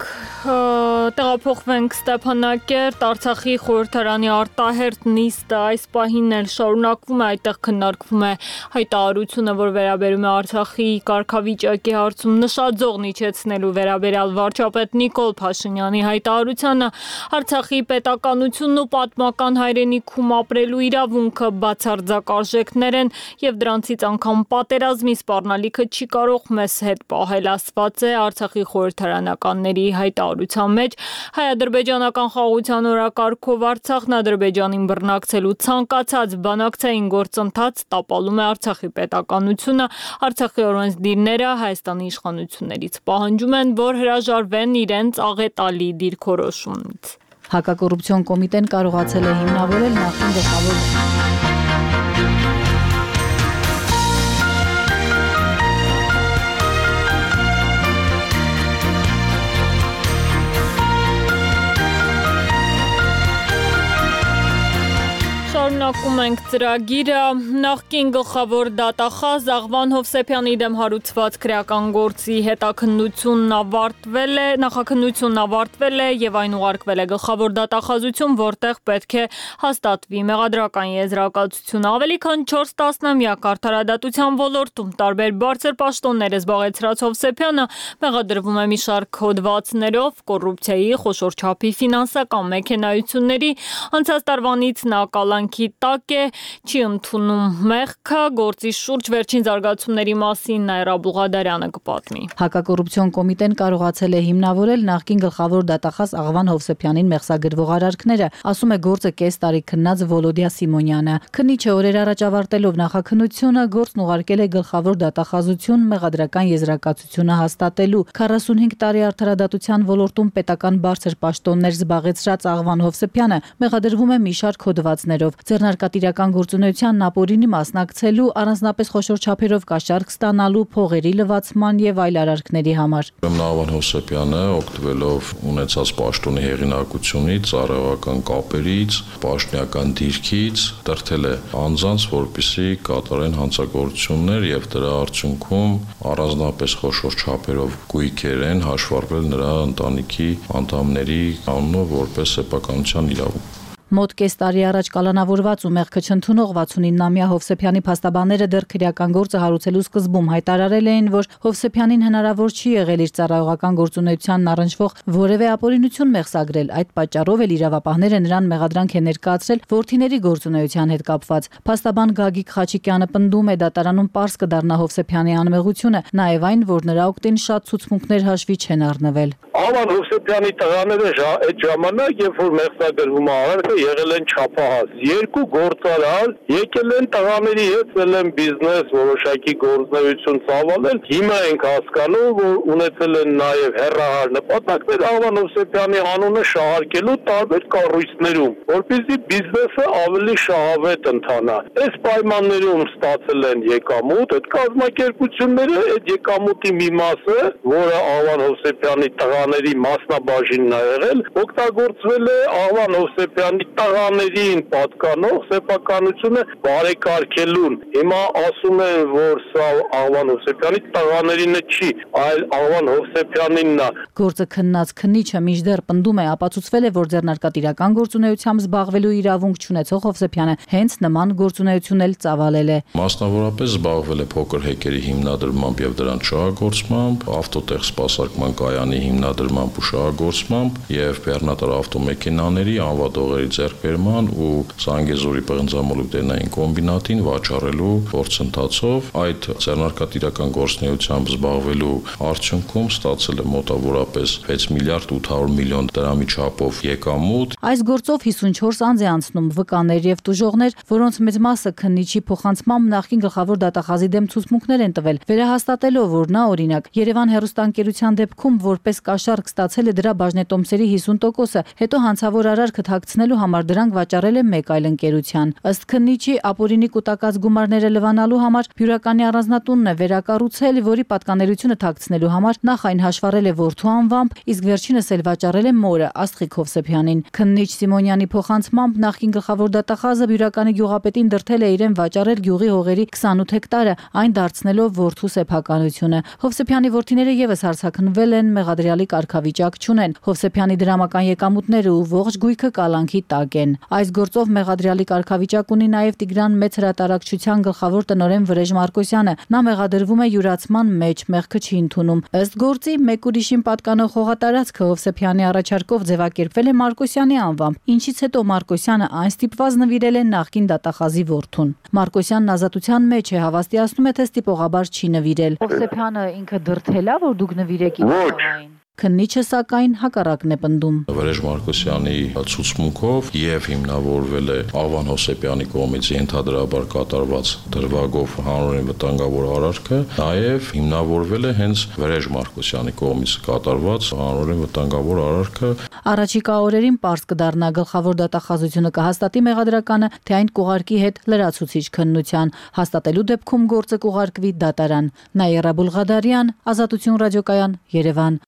Տեղափոխվենք Ստեփանակերտ, Արցախի խորհրդարանի արտահերթ նիստը այս պահին էլ շարունակվում է, այդտեղ քննարկվում է հայտարարությունը, որ վերաբերում է Արցախի կարգավիճակի հարցում նշաձողն իջեցնելու վերաբերյալ վարչապետ Նիկոլ Փաշինյանի հայտարարությանը, Արցախի պետականությունն ու պատմական հայրենիքում ապրելու իրավունքը բացարձակ արժեքներ են եւ դրանցից անգամ պատերազմի սպառնալիքը չի կարող մեզ հետ պահել, ասված է Արցախի խորհրդարանականների հայտարարության մեջ հայ-ադրբեջանական խաղաղության օրակարգով Արցախն Ադրբեջանին բռնակցելու ցանկացած բանակցային գործընթաց տապալում է Արցախի պետականությունը, Արցախի օրենսդիրները Հայաստանի իշխանություններից պահանջում են, որ հրաժարվեն իրենց աղետալի դիրքորոշումից։ Հակակոռուպցիոն կոմիտեն կարողացել է հիմնավորել նախին գլխավոր Շարունակում ենք ծրագիրը, նախկին գլխավոր դատախազ Աղվան Հովսեփյանի դեմ հարուցված քրեական գործի նախաքննությունն ավարտվել է եւ այն ուղարկվել է գլխավոր դատախազություն, որտեղ պետք է հաստատվի մեղադրական եզրակացությունը։ Ավելի քան 4 տասնամյակ արդարադատության ոլորտում տարբեր բարձր պաշտոններ զբաղեցրած Հովսեփյանը մեղադրվում է մի շարք հոդվածներով կոռուպցիայի, խոշոր չափի ֆինանսական մեքենայությունների, անցած տարվանից նա կալանքի տակ է, չի ընդունում մեղքը, գործի շուրջ վերջին զարգացումների մասին Նաիրա Բուղադարյանը կպատմի։ Հակակոռուպցիոն կոմիտեն կարողացել է հիմնավորել նախկին գլխավոր դատախազ Աղվան Հովսեփյանին մեղսագրվող արարքները, ասում է գործը կես տարի քննած Վոլոդիա Սիմոնյանը։ Քննիչը օրեր առաջ ավարտելով նախաքննությունը գործն ուղարկել է գլխավոր դատախազություն մեղադրական եզրակացությունը հաստատելու։ 45 տարի արդարադատության ոլորտում պետական բարձր պաշտոններ զբաղեցրած Աղվան Հովսեփյանը մեղադրվում է մի շարք հոդվածներով ձեռնարկատիրական գործունեության ապօրինի մասնակցելու, առանձնապես խոշոր չափերով կաշառք ստանալու, փողերի լվացման եւ այլ արարքների համար։ Աղվան Հովսեփյանը օգտվելով ունեցած պաշտոնի հեղինակությունից, ծառայողական կապերից, պաշտոնական դիրքից դրդել է անձանց, որպեսզի կատարեն հանցագործություններ եւ դրա արդյունքում առանձնապես խոշոր չափերով գույքեր են հաշվառվել նրա ընտանիքի անդամների անունով որպես սեփականության իրավունք։ Մոտ կես տարի առաջ կալանավորված ու մեղքը չընդունող 69-ամյա Հովսեփյանի փաստաբանները դեռ քրեական գործը հարուցելու սկզբում հայտարարել էին, որ Հովսեփյանին հնարավոր չի եղել իր ծառայողական գործունեությանն առնչվող որևէ ապօրինություն մեղսագրել, այդ պատճառով էլ իրավապահները նրան մեղադրանք են ներկայացրել որդիների գործունեության հետ կապված։ Փաստաբան Գագիկ Խաչիկյանը պնդում է դատարանում պարզ կդառնա Հովսեփյանի անմեղությունը, նաև այն, որ նրա օգտին շատ ցուցմունքներ հաշվի չեն առնվել։ Աղվան Հովսեփյանի տղաները այդ ժամանակ, երբ որ մեղսագրվում է արարքը, եղել են չափահաս, երկու գործարար, եկել են տղաների հետ, ել են բիզնես, որոշակի գործունեություն ծավալել, հիմա ենք հասկանում, որ ունեցել են նաև հեռահար նպատակներ Աղվան Հովսեփյանի անունը շահարկելու տարբեր կառույցներում, որպեսզի բիզնեսը ավելի շահավետ ընթանա։ Այս պայմաններում ստացել են եկամուտ, այդ կազմակերպությունները այդ եկամուտի մի մասը, որը Աղվան Հովսեփյանի տղաների մասնաբաժինն է եղել, օգտագործվել է Աղվան Հովսեփյանի տղաներին պատկանող սեփականությունը բարեկարգելուն։ Հիմա ասում են, որ սա Աղվան Հովսեփյանի տղաներինը չի, այլ Աղվան Հովսեփյանինն է։ Գործը քննած քննիչը մինչդեռ պնդում է, ապացուցվել է, որ ձեռնարկատիրական գործունեությամբ զբաղվելու իրավունք չունեցող Հովսեփյանը հենց նման գործունեություն էլ ծավալել է։ Մասնավորապես զբաղվել է փոքր հեկերի հիմնադրմամբ եւ դրանց շահագործմամբ, ավտոտեղ սպասարկման կայանի հիմնադրմամբ ու շահագործմամբ եւ բեռնատար ավտոմեքենաների անվադողերի ձեռքբերման ու Զանգեզուրի պղնձամոլուբդենային կոմբինատին վաճառելու գործընթացով այդ ձեռնարկատիրական գործունեությամբ զբաղվելու արդյունքում ստացել է մոտավորապես 6 միլիարդ 800 միլիոն դրամի չափով եկամուտ։ Այս գործով 54 անձ է անցնում վկաներ եւ տուժողներ, որոնց մեծ մասը քննիչի փոխանցմամբ նախկին գլխավոր դատախազի դեմ ցուցմունքներ են տվել, վերահաստատելով, որ նա օրինակ Երևան հեռուստաընկերության դեպքում որպես կաշառք ստացել է դրա բաժնետոմսերի 50%-ը, հետո հանցավոր արարքը թաքցնելու համար դրանք վաճառել է մեկ այլ ընկերության։ Ըստ քննիչի, ապօրինի կուտակած գումարները լվանալու համար Բյուրականի առանձնատունն է վերակառուցել, որի պատկանելությունը թաքցնելու համար նախ այն հաշվառել է որդու անվամբ, իսկ վերջինս էլ վաճառել է մորը Աստղիկ Հովսեփյանին։ Քննիչ Սիմոնյանի փոխանցմամբ նախկին գլխավոր դատախազը Բյուրականի գյուղապետին դրդել է իրեն վաճառել գյուղի հողերի 28 հեկտարը, այն դարձնելով որդու սեփականությունը։ Հովսեփյանի որդիները եւս հարցաքննվել են, մեղադրյալի կարգավիճակ չունեն։ Հովսեփյանի դրամական եկամուտները ու ողջ գույքը կալանքի տակ են։ Այս գործով մեղադրյալի կարգավիճակ ունի նաեւ Տիգրան Մեծ հրատարակչության գլխավոր տնօրեն Վրեժ Մարկոսյանը։ Նա մեղադրվում է յուրացման մեջ, մեղքը չի ընդունում։ Ըստ գործի, մեկ ուրիշին պատկանող հողատարածքը Հովսեփյանի առաջարկով ձևակերպվել է Մարկոսյանի անվամբ, ինչից հետո Մարկոսյանը այն ստիպված նվիրել է նախկին դատախազի որդուն։ Մարկոսյանն ազատության մեջ է, հավաստիացնում է, թե ստիպողաբար չի նվիրել։ Հովսեփյանը ինքը դրդել է, որ դուք նվիրեք իր տղային։ Քննիչը սակայն հակառակն է պնդում։ Վրեժ Մարկոսյանի ցուցմունքով եւ հիմնավորվել է Աղվան Հովսեփյանի կողմից ենթադրաբար կատարված դրվագով հանրային վտանգավոր արարքը, նաեւ հիմնավորվել է հենց Վրեժ Մարկոսյանի կողմից կատարված հանրային վտանգավոր արարքը։ Առաջիկա օրերին պարզ կդառնա, գլխավոր դատախազությունը կհաստատի մեղադրականը, թե այն կուղարկի հետ լրացուցիչ քննության։ Հաստատելու դեպքում գործը կուղարկվի դատարան։ Նաիրա Բուլղադարյան, Ազատություն ռադիոկայան, Երևան։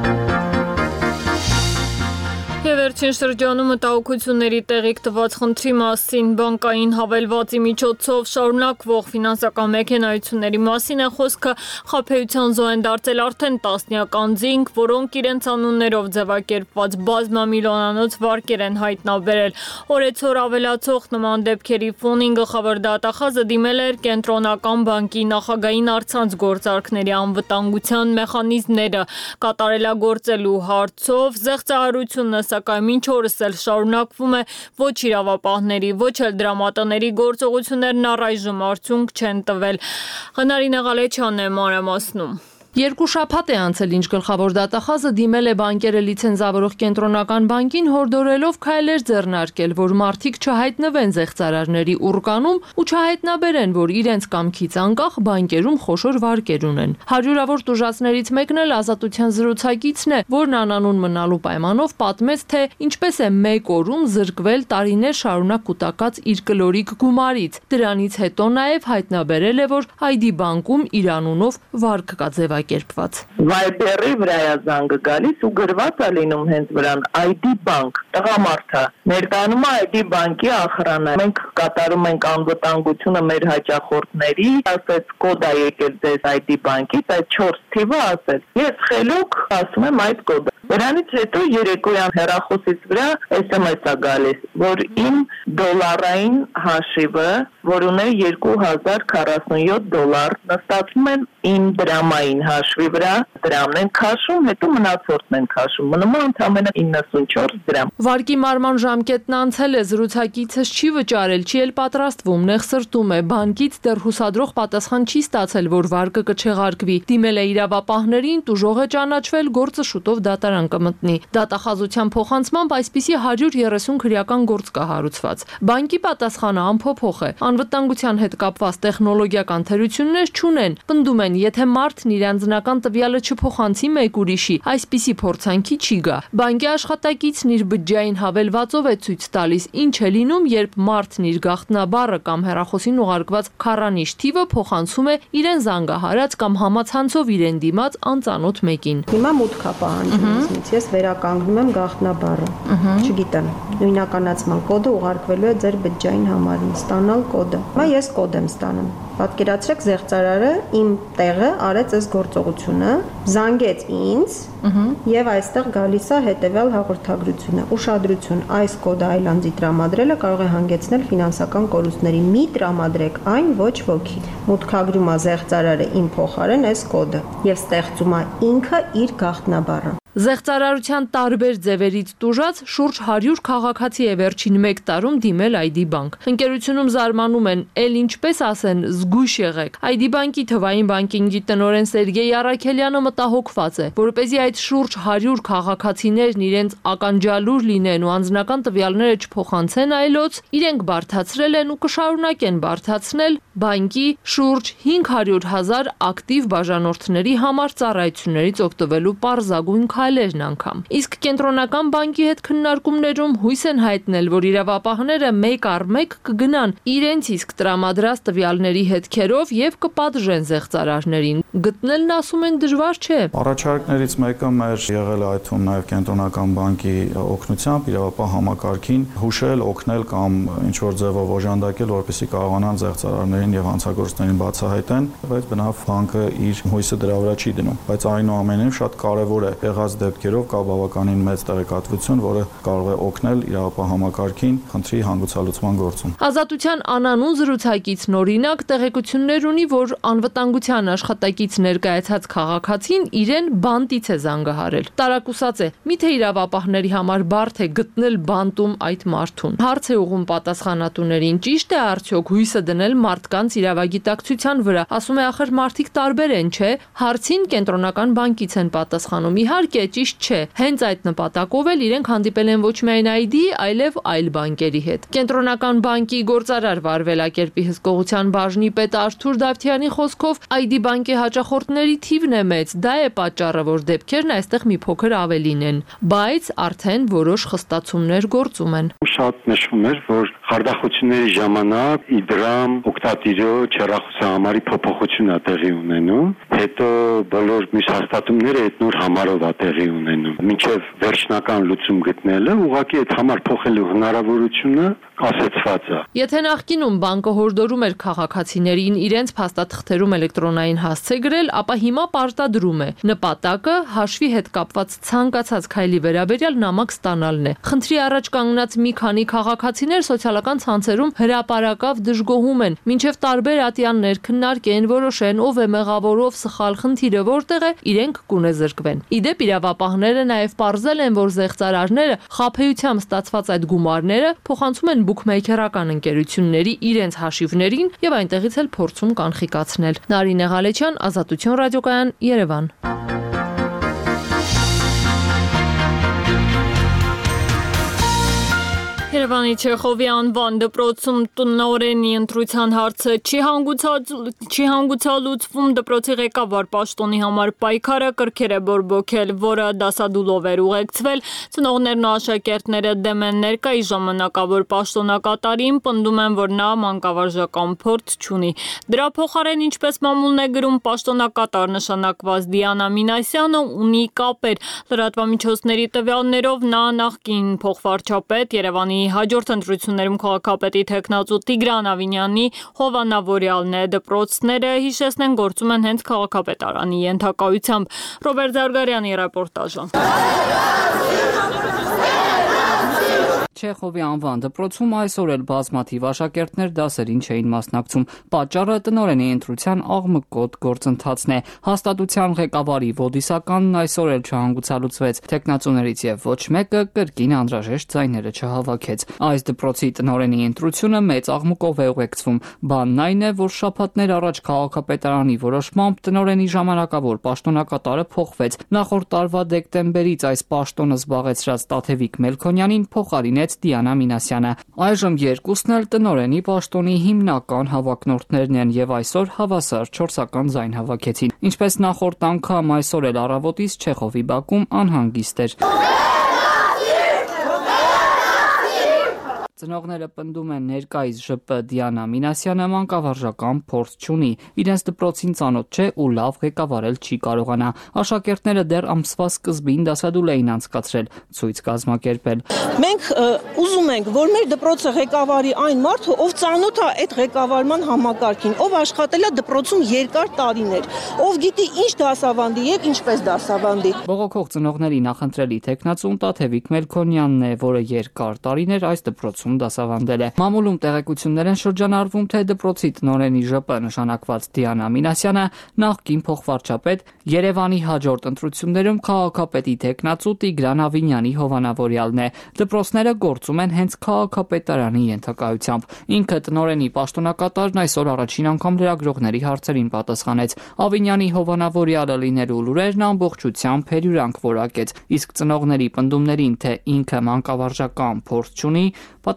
Վերջին շրջանում մտահոգությունների տեղիք տված խնդրի մասին բանկային հավելվածի միջոցով շարունակվող ֆինանսական մեքենայությունների մասին է խոսքը։ Խաբեության զոհ են դարձել արդեն տասնյակ անձինք, որոնք իրենց անուններով ձևակերպված բազմամիլիոնանոց վարկեր են հայտնաբերել։ Օրեցօր ավելացող նման դեպքերի ֆոնին գլխավոր դատախազը դիմել էր Կենտրոնական բանկի նախագահին առցանց գործարքների անվտանգության մեխանիզմները կատարելագործելու հարցով։ Զեղծահարությունը սակայն մինչ օրս էլ շարունակվում է, ոչ իրավապահների, ոչ էլ դրամատների գործողություններն առայժմ արդյունք չեն տվել։ Ղնարինե Ղալեչյանն է մանրամասնում։ Երկու շաբաթ է անցել, ինչ գլխավոր դատախազը դիմել է բանկերը լիցենզավորող Կենտրոնական բանկին, հորդորելով քայլեր ձեռնարկել, որ մարդիկ չհայտնվեն զեղծարարների ուռկանում ու չհայտնաբերեն, որ իրենց կամքից անկախ բանկերում խոշոր վարկեր ունեն։ Հարյուրավոր տուժածներից մեկն էլ Ազատության զրուցակիցն է, որն անանուն մնալու պայմանով պատմեց, թե ինչպես է մեկ օրում զրկվել տարիներ շարունակ կուտակած իր կլորիկ գումարից։ Դրանից հետո նաև հայտնաբերել է, որ ID բանկում իր անունով վարկ կա ձևակերպված։ Viber-ի վրա է զանգը գալիս ու գրված է լինում հենց վրան ID բանկ, տղամարդը ներկայանում է ID բանկի ախրանը։ Մենք կատարում ենք անվտանգությունը մեր հաճախորդների, ասեց կոդ է եկել ձեզ ID բանկից, այդ 4 թիվը ասեց։ Ես խելոք ասում եմ այդ կոդը։ Դրանից հետո երեկոյան հեռախոսից վրա SMS է գալիս, որ իմ դոլարային հաշիվը, որ ունե $2047, նստածում են իմ դրամային հաշվի վրա, դրամն են քաշում, հետո մնացորդն են քաշում, մնում է ընդամենը 94 դրամ։ Վարկի մարման ժամկետն անցել է, զրուցակիցս չի վճարել, չի էլ պատրաստվում, նեղսրտում է, բանկից դեռ հուսադրող պատասխան չի ստացել, որ վարկը կչեղարկվի։ Դիմել է իրավապահներին, տուժող է ճանաչվել, գործը շուտով դատարան կմտնի։ Դատախազության փոխանցմամբ այսպիսի 130 քրեական գործ կա հարուցված։ Բանկի պատասխանը ամփոփող է։ Անվտանգության հետ կապված տեխնոլոգիական թերություններ չունեն։ Պնդում են, եթե մարդն իր անձնական տվյալը չփոխանցի մեկ ուրիշի, այսպիսի փորձանքի չի գա։ Բանկի աշխատակիցն իր բջջային հավելվածով է ցույց տալիս, ինչ է լինում, երբ մարդն իր գաղտնաբառը կամ հեռախոսին ուղարկված քառանիշ թիվը փոխանցում է իրեն զանգահարած կամ համացանցով իրեն դիմաց անծանոթ մեկին։ Հիմա մուտք է պահանջում ինձ, ես վերականգնում եմ գաղտնաբառը։ Չգիտեմ, նույնականացման կոդը ուղարկվելու է ձեր բջջային համարին, ստանալ կոդը։ Հիմա ես կոդ եմ ստանում։ Պատկերացրեք, զեղծարարը իմ տեղը արեց այս գործողությունը, զանգեց ինձ եւ այստեղ գալիս է հետեւյալ հաղորդագրությունը։ Ուշադրություն, այս կոդը այլ անձի տրամադրելը կարող է հանգեցնել ֆինանսական կորուստների։ Մի տրամադրեք այն ոչ ոքի։ Մուտքագրում է զեղծարարը իմ փոխարեն այս կոդը եւ ստեղծում է ինքը իր գաղտնաբառը։ Զեղծարարության տարբեր ձևերից տուժած շուրջ 100 քաղաքացի է վերջին 1 տարում դիմել ID բանկ։ Ընկերությունում զարմանում են, էլ ինչպես ասեն, զգույշ եղեք։ ID բանկի թվային բանկինգի տնօրեն Սերգեյ Արաքելյանը մտահոգված է, որպեսզի այդ շուրջ 100 քաղաքացիներն իրենց ականջալուր լինեն ու անձնական տվյալները չփոխանցեն այլոց, իրենք բարդացրել են ու կշարունակեն բարդացնել բանկի շուրջ 500,000 ակտիվ բաժանորդների համար ծառայություններից օգտվելու պարզագույն քայլերն անգամ։ Իսկ կենտրոնական բանկի հետ քննարկումներում հույս են հայտնել, որ իրավապահները մեկ առ մեկ կգնան իրենց իսկ տրամադրած տվյալների հետքերով եւ կպատժեն զեղծարարներին։ Գտնելն ասում են դժվար չէ։ Առաջարկներից մեկը մեր եղել է այդ թվում նաեւ կենտրոնական բանկի օգնությամբ իրավապահ համակարգին հուշել, օգնել կամ ինչ որ ձևով օժանդակել, որպեսզի կարողանան զեղծարարներին եւ հանցագործներին բացահայտեն, բայց բնավ բանկը իր հույսը դրա վրա չի դնում, բայց այնուամենայնիվ շատ կարեւոր է եղած դեպքերով կա բավականին մեծ տեղեկատվություն, որը կարող է օգնել իրավապահ համակարգին խնդրի հանգուցալուծման գործում։ Ազատության անանուն զրուցակիցն օրինակ տեղեկություններ ունի, որ անվտանգության աշխատակից ներկայացած քաղաքացին իրեն բանտից է զանգահարել։ Տարակուսած է, միթե իրավապահների համար բարդ է գտնել բանտում այդ մարդուն։ Հարց է ուղղում պատասխանատուներին, ճիշտ է արդյոք հույսը դնել մարդկանց իրավագիտակցության վրա։ Ասում է, ախր մարդիկ տարբեր են, չէ՞։ Հարցին կենտրոնական բանկից են պատասխանում։ Իհարկե, ճիշտ չէ։ Հենց այդ նպատակով էլ իրենք հանդիպել են ոչ միայն ID, այլև այլ բանկերի հետ։ Կենտրոնական բանկի գործարար վարվելակերպի հսկողության բաժնի պետ Արթուր Դավթյանի խոսքով ID բանկի հաճախորդների թիվն է մեծ, դա է պատճառը, որ դեպքերն այստեղ մի փոքր ավելին են, բայց արդեն որոշ խստացումներ գործում են։ Շատ նշվում էր, որ խարդախությունների ժամանակ իդրամ օգտատիրոջ հեռախոսահամարի փոփոխություն է տեղի ունենում, հետո բոլոր մյուս հաստատումները այդ նոր համարով է տեղի ունենում։ Մինչև վերջնական լուծում գտնելը ուղղակի այդ համար փոխելու հնարավորությունը կասեցված է։ Եթե նախկինում բանկը հորդորում էր քաղաքացիներին իրենց փաստաթղթերում էլեկտրոնային հասցե գրել, ապա հիմա պարտադրում է։ Նպատակը հաշվի հետ կապված ցանկացած քայլի վերաբերյալ նամակ ստանալն է։ Խնդրի առաջ կանգնած մի քանի քաղաքացիներ սոցիալական ցանցերում հրապարակավ դժգոհում են, մինչև տարբեր ատյաններ քննարկեն, որոշեն ով է մեղավոր, ով սխալ, խնդիրը որտեղ է, իրենք կունեզրկվեն։ Իդեպ իրավապահները նաև պարզել են, որ զեղծարարները խաբեությամբ ստացված այդ գումարները փոխանցում են բուքմեյքերական ընկերությունների իրենց հաշիվներին եւ այնտեղից էլ փորձում կանխիկացնել։ Նարինե Ղալեչյան, Ազատություն ռադիոկայան, Երևան։ Երևանի Չեխովի անվան դպրոցում տնօրենի ընտրության հարցը չի հանգուցալուծվում, դպրոցի ղեկավար պաշտոնի համար պայքարը կրքեր է բորբոքել, որը դասադուլով էր ուղեկցվել, ծնողներն ու աշակերտները դեմ են ներկայիս ժամանակավոր պաշտոնակատարին, պնդում են, որ նա մանկավարժական փորձ չունի։ Դրա փոխարեն, ինչպես մամուլն է գրում, պաշտոնակատար նշանակված Դիանա Մինասյանը ունի կապեր։ Լրատվամիջոցների տվյալներով նա նախկին փոխվարչապետ Երևանի հաջորդ ընտրություններում քաղաքապետի թեկնածու Տիգրան Ավինյանի հովանավորյալն է։ Դպրոցները, հիշեցնեն, գործում են հենց քաղաքապետարանի ենթակայությամբ։ Ռոբերտ Զարգարյանի ռեպորտաժը։ Չեխովի անվան դպրոցում այսօր էլ բազմաթիվ աշակերտներ դասերին չէին մասնակցում։ Պատճառը տնօրենի ընտրության աղմկոտ գործընթացն է։ Հաստատության ղեկավարի ոդիսականն այսօր էլ չհանգուցալուծվեց։ Թեկնածուներից եւ ոչ մեկը կրկին անհրաժեշտ ձայները չհավաքեց։ Այս դպրոցի տնօրենի ընտրությունը մեծ աղմուկով է ուղեկցվում։ Բանն այն է, որ շաբաթներ առաջ քաղաքապետարանի որոշմամբ տնօրենի ժամանակավոր պաշտոնակատարը փոխվեց։ Նախորդ տարվա դեկտեմբերից այս պաշտոնը զբաղեցրած Տաթևիկ Մելքոնյանին փոխարինեց Դիանա Մինասյանը։ Այժմ երկուսն էլ տնօրենի պաշտոնի հիմնական հավակնորդներն են եւ այսօր հավասար 4-ական ձայն հավաքեցին։ Ինչպես նախորդ անգամ այսօր էլ առավոտից Չեխովի բակում անհանգիստ էր։ Ծնողները պնդում են ներկայիս ԺՊ Դիանա Մինասյանը մանկավարժական փորձ չունի, իրենց դպրոցին ծանոթ չէ ու լավ ղեկավարել չի կարողանա։ Աշակերտները դեռ ամսվա սկզբին դասադուլ էին անցկացրել, ցույց կազմակերպել։ Մենք ուզում ենք, որ մեր դպրոցը ղեկավարի այն մարդը, ով ծանոթ է այդ ղեկավարման համակարգին, ով աշխատել է դպրոցում երկար տարիներ, ով գիտի ինչ դասավանդի եւ ինչպես դասավանդի։ Բողոքող ծնողների նախընտրելի թեկնածուն Տաթևիկ Մելքոնյանն է, որը երկար տարիներ այս դպրոցում դասավանդել է։ Մամուլում տեղեկություններ են շրջանառվում, թե դպրոցի տնօրենի ԺՊ նշանակված Դիանա Մինասյանը նախկին փոխվարչապետ Երևանի հաջորդ ընտրություններում քաղաքապետի թեկնածու Տիգրան Ավինյանի հովանավորյալն է։ Դպրոցները գործում են հենց քաղաքապետարանի ենթակայությամբ։ Ինքը տնօրենի պաշտոնակատարն այսօր առաջին անգամ լրագրողների հարցերին պատասխանեց։ Ավինյանի հովանավորյալը լինելու լուրերն ամբողջությամբ հերյուրանք որակեց, իսկ ծնողների պնդումներին, թե ինքը մանկավարժական փորձ չունի,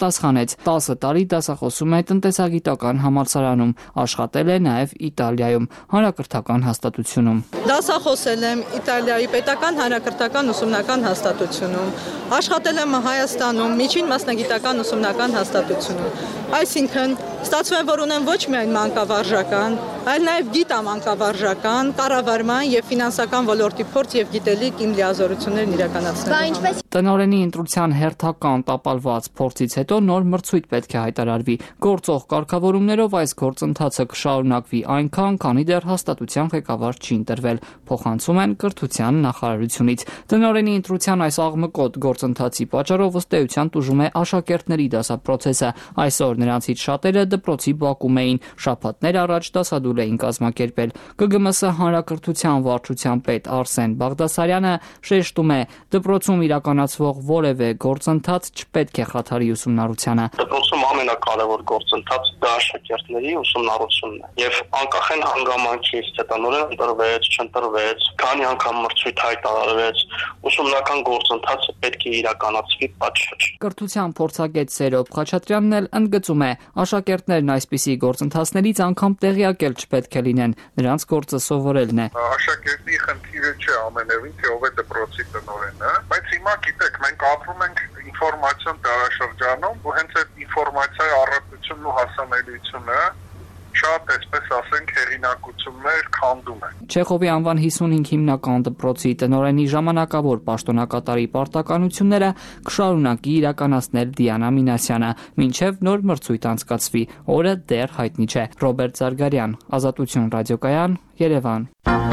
Պատասխանեց 10 տարի դասախոսում է տնտեսագիտական համալսարանում, աշխատել է նաև Իտալիայում, հանրակրթական հաստատությունում։ Դասախոսել եմ Իտալիայի պետական հանրակրթական ուսումնական հաստատությունում, աշխատել եմ Հայաստանում միջին մասնագիտական ուսումնական հաստատությունում։ Այսինքն ստացվում է, որ ունեմ ոչ միայն մանկավարժական, այլ նաև գիտամանկավարժական, կառավարման եւ ֆինանսական ոլորտի փորձ եւ գիտելիք իմ լիազորություններն իրականացնելու։ Տնօրենի ընտրության հերթական տապալված փորձից հետո նոր մրցույթ պետք է հայտարարվի։ Գործող կարգավորումներով այս գործընթացը կշարունակվի այնքան, քանի դեռ հաստատության ղեկավար չի ընտրվել, փոխանցում են կրթության նախարարությունից։ Տնօրենի ընտրության այս աղմկոտ գործընթացի պատճառով ըստ էության տուժում է աշակերտների դասապրոցեսը։ Այսօր նրանցից շատերը դպրոցի բակում էին, շաբաթներ առաջ դասադուլ էին կազմակերպել։ ԿԳՄՍ հանրակրթության վարչության պետ Արսեն Բաղդասարյանը շեշտում է, դպրոցում իրականացվող որևէ գործընթաց չպետք է խաթարի ուսումնառությանը։ Դպրոցում ամենակարևոր գործընթացը դա աշակերտների ուսումնառությունն է։ Եվ անկախ են հանգամանքից, թե տնօրեն ընտրվեց, չընտրվեց, քանի անգամ մրցույթ հայտարարվեց, ուսումնական գործընթացը պետք է իրականացվի պատշաճ։ Կրթության փորձագետ Սերոբ Խաչատրյանն էլ ընդգծում է, աշակերտներն այսպիսի գործընթացներից անգամ տեղյակ էլ չպետք է լինեն, նրանց գործը սովորելն է։ Աշակերտի խնդիրը չէ ամենևին, թե ով է դպրոցի տնօրենը, բայց հիմա գիտեք, մենք ապրում ենք ինֆորմացիոն դարաշրջանում, ու հենց այդ ինֆորմացիայի առատությունն ու հասանելիությունը շատ, այսպես ասենք, հեղինակություններ քանդում է։ Չեխովի անվան 55 հիմնական դպրոցի տնօրենի ժամանակավոր պաշտոնակատարի պարտականությունները կշարունակի իրականացնել Դիանա Մինասյանը, մինչև նոր մրցույթ անցկացվի, օրը դեռ հայտնի չէ։ Ռոբերտ Զարգարյան, Ազատություն ռադիոկայան, Երևան։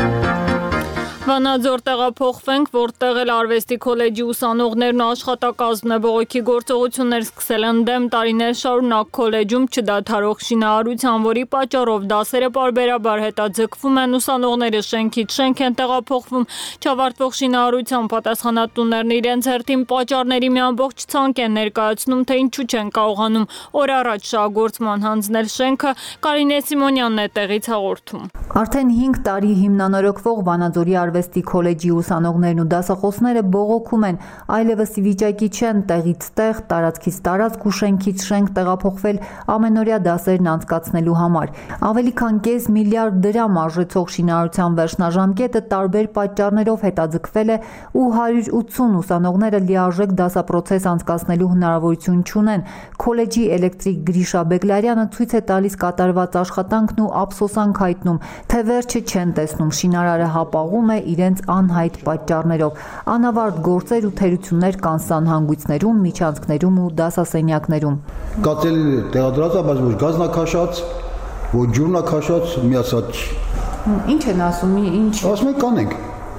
Վանաձոր տեղափոխվենք, որտեղ էլ արվեստի քոլեջի ուսանողներն աշխատակազմն է բողոքի գործողություններ սկսել են դեմ տարիներ շարունակ քոլեջում չդադարող շինարարության, որի պատճառով դասերը պարբերաբար հետաձգվում են, ուսանողները շենքից շենք են տեղափոխվում, չավարտվող շինարարության պատասխանատուներն իրենց հերթին պատճառների մի ամբողջ ցանկ են ներկայացնում, թե ինչու չեն կարողանում օր առաջ շահգործման հանձնել շենքը։ Կարինե Սիմոնյանն է տեղից հաղորդում։ Արդեն 5 տարի հիմնանորոգվող Վանաձորի արվեստի քոլեջի ուսանողներն ու դասախոսները բողոքում են, այլևս ի վիճակի չեն տեղից տեղ, տարածքից տարածք ու շենքից շենք տեղափոխվել ամենօրյա դասերն անցկացնելու համար։ Ավելի քան կես միլիարդ դրամ արժեցող շինարարության վերջնաժամկետը տարբեր պատճառներով հետաձգվել է ու 180 ուսանողները լիարժեք դասապրոցես անցկացնելու հնարավորություն չունեն։ Քոլեջի էլեկտրիկ Գրիշա Բեգլարյանը ցույց է տալիս կատարված աշխատանքն ու ափսոսանք հայտնում, թե վերջը չեն տեսնում, շինարարը հապաղում է իրենց անհայտ պատճառներով։ Անավարտ գործեր ու թերություններ կան սանհանգույցներում, միջանցքներում ու դասասենյակներում։ Կացել տեղադրած է, բայց ոչ գազնակաշած, ոչ ջուրնակաշած, միացած։ Ինչ են ասում, ինչ։ Ասում են կանենք։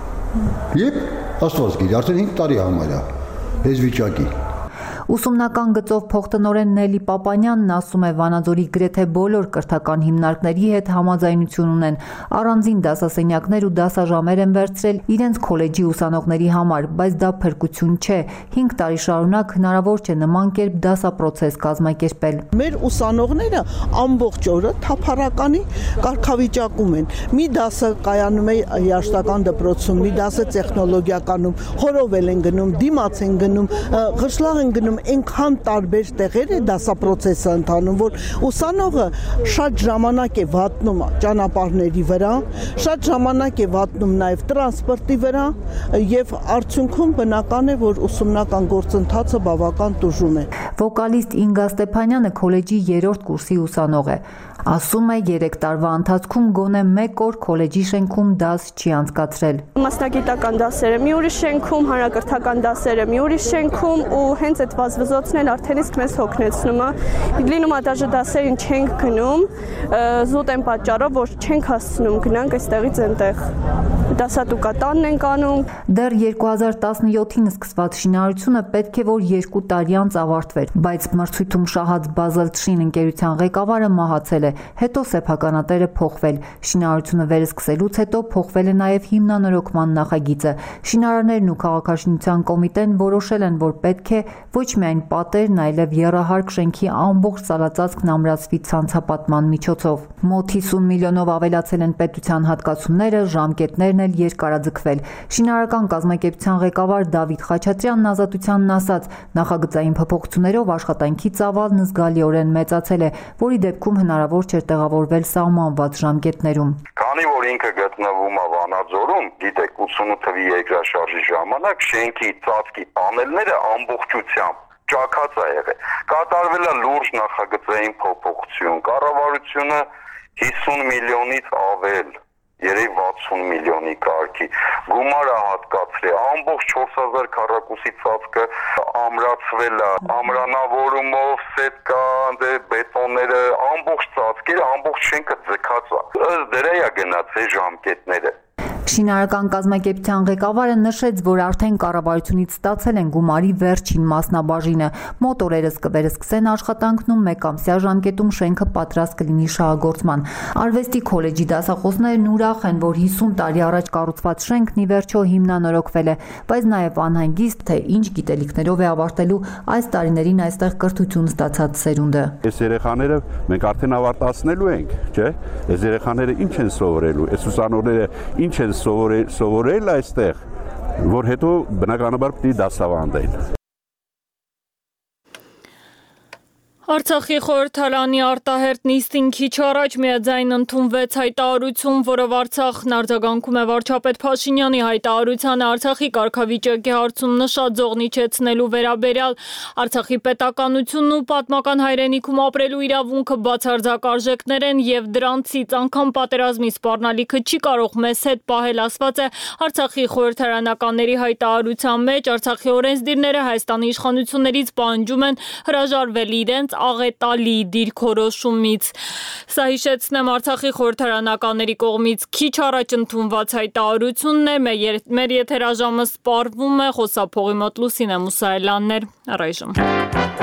Եվ Աստված գիտի, արդեն 5 տարի համարյա, այս վիճակի։ Ուսումնական գծով փոխտնօրեն Նելի Պապանյանն ասում է, Վանաձորի գրեթե բոլոր կրթական հիմնարկների հետ համաձայնություն ունեն, առանձին դասասենյակներ ու դասաժամեր են վերցրել իրենց քոլեջի ուսանողների համար, բայց դա փրկություն չէ։ 5 տարի շարունակ հնարավոր չէ նման կերպ դասապրոցես կազմակերպել։ Մեր ուսանողները ամբողջ օրը թափառականի կարգավիճակում են։ Մի դասը կայանում է երաժշտական դպրոցում, մի դասը տեխնոլոգիականում, խորովել են գնում, դիմաց են գնում, ղշլաղ են գնում, այնքան տարբեր տեղեր է դասապրոցեսը ընթանում, որ ուսանողը շատ ժամանակ է վատնում ճանապարհների վրա, շատ ժամանակ է վատնում նաև տրանսպորտի վրա եւ արդյունքում բնական է, որ ուսումնական գործընթացը բավական տուժում է։ Վոկալիստ Ինգա Ստեփանյանը քոլեջի 3-րդ կուրսի ուսանող է։ Ասում է 3 տարվա ընթացքում գոնե 1 օր քոլեջի շենքում դաս չի անցկացրել։ Մասնագիտական դասերը մի ուրիշ շենքում, հանրակրթական դասերը մի ուրիշ շենքում ու հենց այդ վազվզոցն էլ արդեն իսկ մեզ հոգնեցնում է։ Լինում է դաժե դասերին չենք գնում, զուտ են պատճառով, որ չենք հասցնում գնանք այստեղից այնտեղ։ Դասատուկատանն ենք անում։ Դեռ 2017-ին սկսված շինարարությունը պետք է որ 2 տարի անց ավարտվեր, բայց մրցույթում շահած Բազելտշին ընկերության ղեկավարը մահացել է, հետո սեփականատերը փոխվել։ Շինարարությունը վերսկսելուց հետո փոխվել է նաև հիմնանորոգման նախագիծը։ Շինարարներն ու քաղաքաշինության կոմիտեն որոշել են, որ պետք է ոչ միայն պատերն, այլև եռահարկ շենքի ամբողջ ծալածածկն ամրացվի ցանցապատման միջոցով։ Մոտ 50 միլիոնով ավելացել են պետության հատկացումները, ժամկետներն էլ երկարաձգվել։ Շինարարական կազմակերպության ղեկավար Դավիթ Խաչատրյանն Ազատությանն ասաց, նախագծային փոփոխություններով աշխատանքի ծավալն զգալիորեն մեծացել է, որի դեպքում հնարավոր չէր տեղավորվել սահմանված ժամկետներում։ Քանի որ ինքը գտնվում է Վանաձորում, գիտեք 88 թվականի երկրաշարժի ժամանակ շենքի ծածկի պանելները ամբողջությամբ ճաքած է եղել։ Կատարվել է լուրջ նախագծային փոփոխություն, կառավարությունը 50 միլիոնից ավել, երեկ 60 միլիոնի կարգի գումար է հատկացրել, ամբողջ 4000 քառակուսի ծածկը ամրացվել է, ամրանավորումով, սետկա, բետոնները, ամբողջ ծածկերը, ամբողջ շենքը ձգած է։ Ըստ դրա է գնացել ժամկետները։ Շինարարական կազմակերպության ղեկավարը նշեց, որ արդեն կառավարությունից ստացել են գումարի վերջին մասնաբաժինը։ Մոտ օրերս կվերսկսեն աշխատանքն ու մեկամսյա ժամկետում շենքը պատրաստ կլինի շահագործման։ Արվեստի քոլեջի դասախոսներն ուրախ են, որ 50 տարի առաջ կառուցված շենքն ի վերջո հիմնանորոգվել է, բայց նաև անհանգիստ, թե ինչ գիտելիքներով է ավարտելու այս տարիներին այստեղ կրթություն ստացած սերունդը։ Այս երեխաները մենք արդեն ավարտացնելու ենք, չէ՞։ Այս երեխաները ինչ են սովորելու, այս ուսանողները ինչ են սովորել այստեղ, որ հետո բնականաբար պիտի դասավանդեն։ Արցախի խորհրդարանի արտահերտ նիստին քիչ առաջ միաձայն ընդունվեց հայտարարություն, որով Արցախն արձագանքում է վարչապետ Փաշինյանի հայտարարությանը Արցախի կարգավիճակի հարցում նշած զողնիչեցնելու վերաբերյալ Արցախի պետականությունն ու պատմական հայրենիքում ապրելու իրավունքը բացարձակ արժեքներ են եւ դրանցից անգամ պատերազմի սպառնալիքը չի կարող մեզ հետ պահել, ասված է Արցախի խորհրդարանականների հայտարարության մեջ։ Արցախի օրենսդիրները Հայաստանի իշխանություններից պահանջում են հրաժարվել իրենց աղետալի դիրքորոշումից։ Սա հիշեցնեմ Արցախի խորհրդարանականների կողմից քիչ առաջ ընդունված հայտարարությունն է, մեր եթերաժամը սպառվում է, խոսափողի մոտ Լուսինե Մուսայելյանն էր, առայժմ։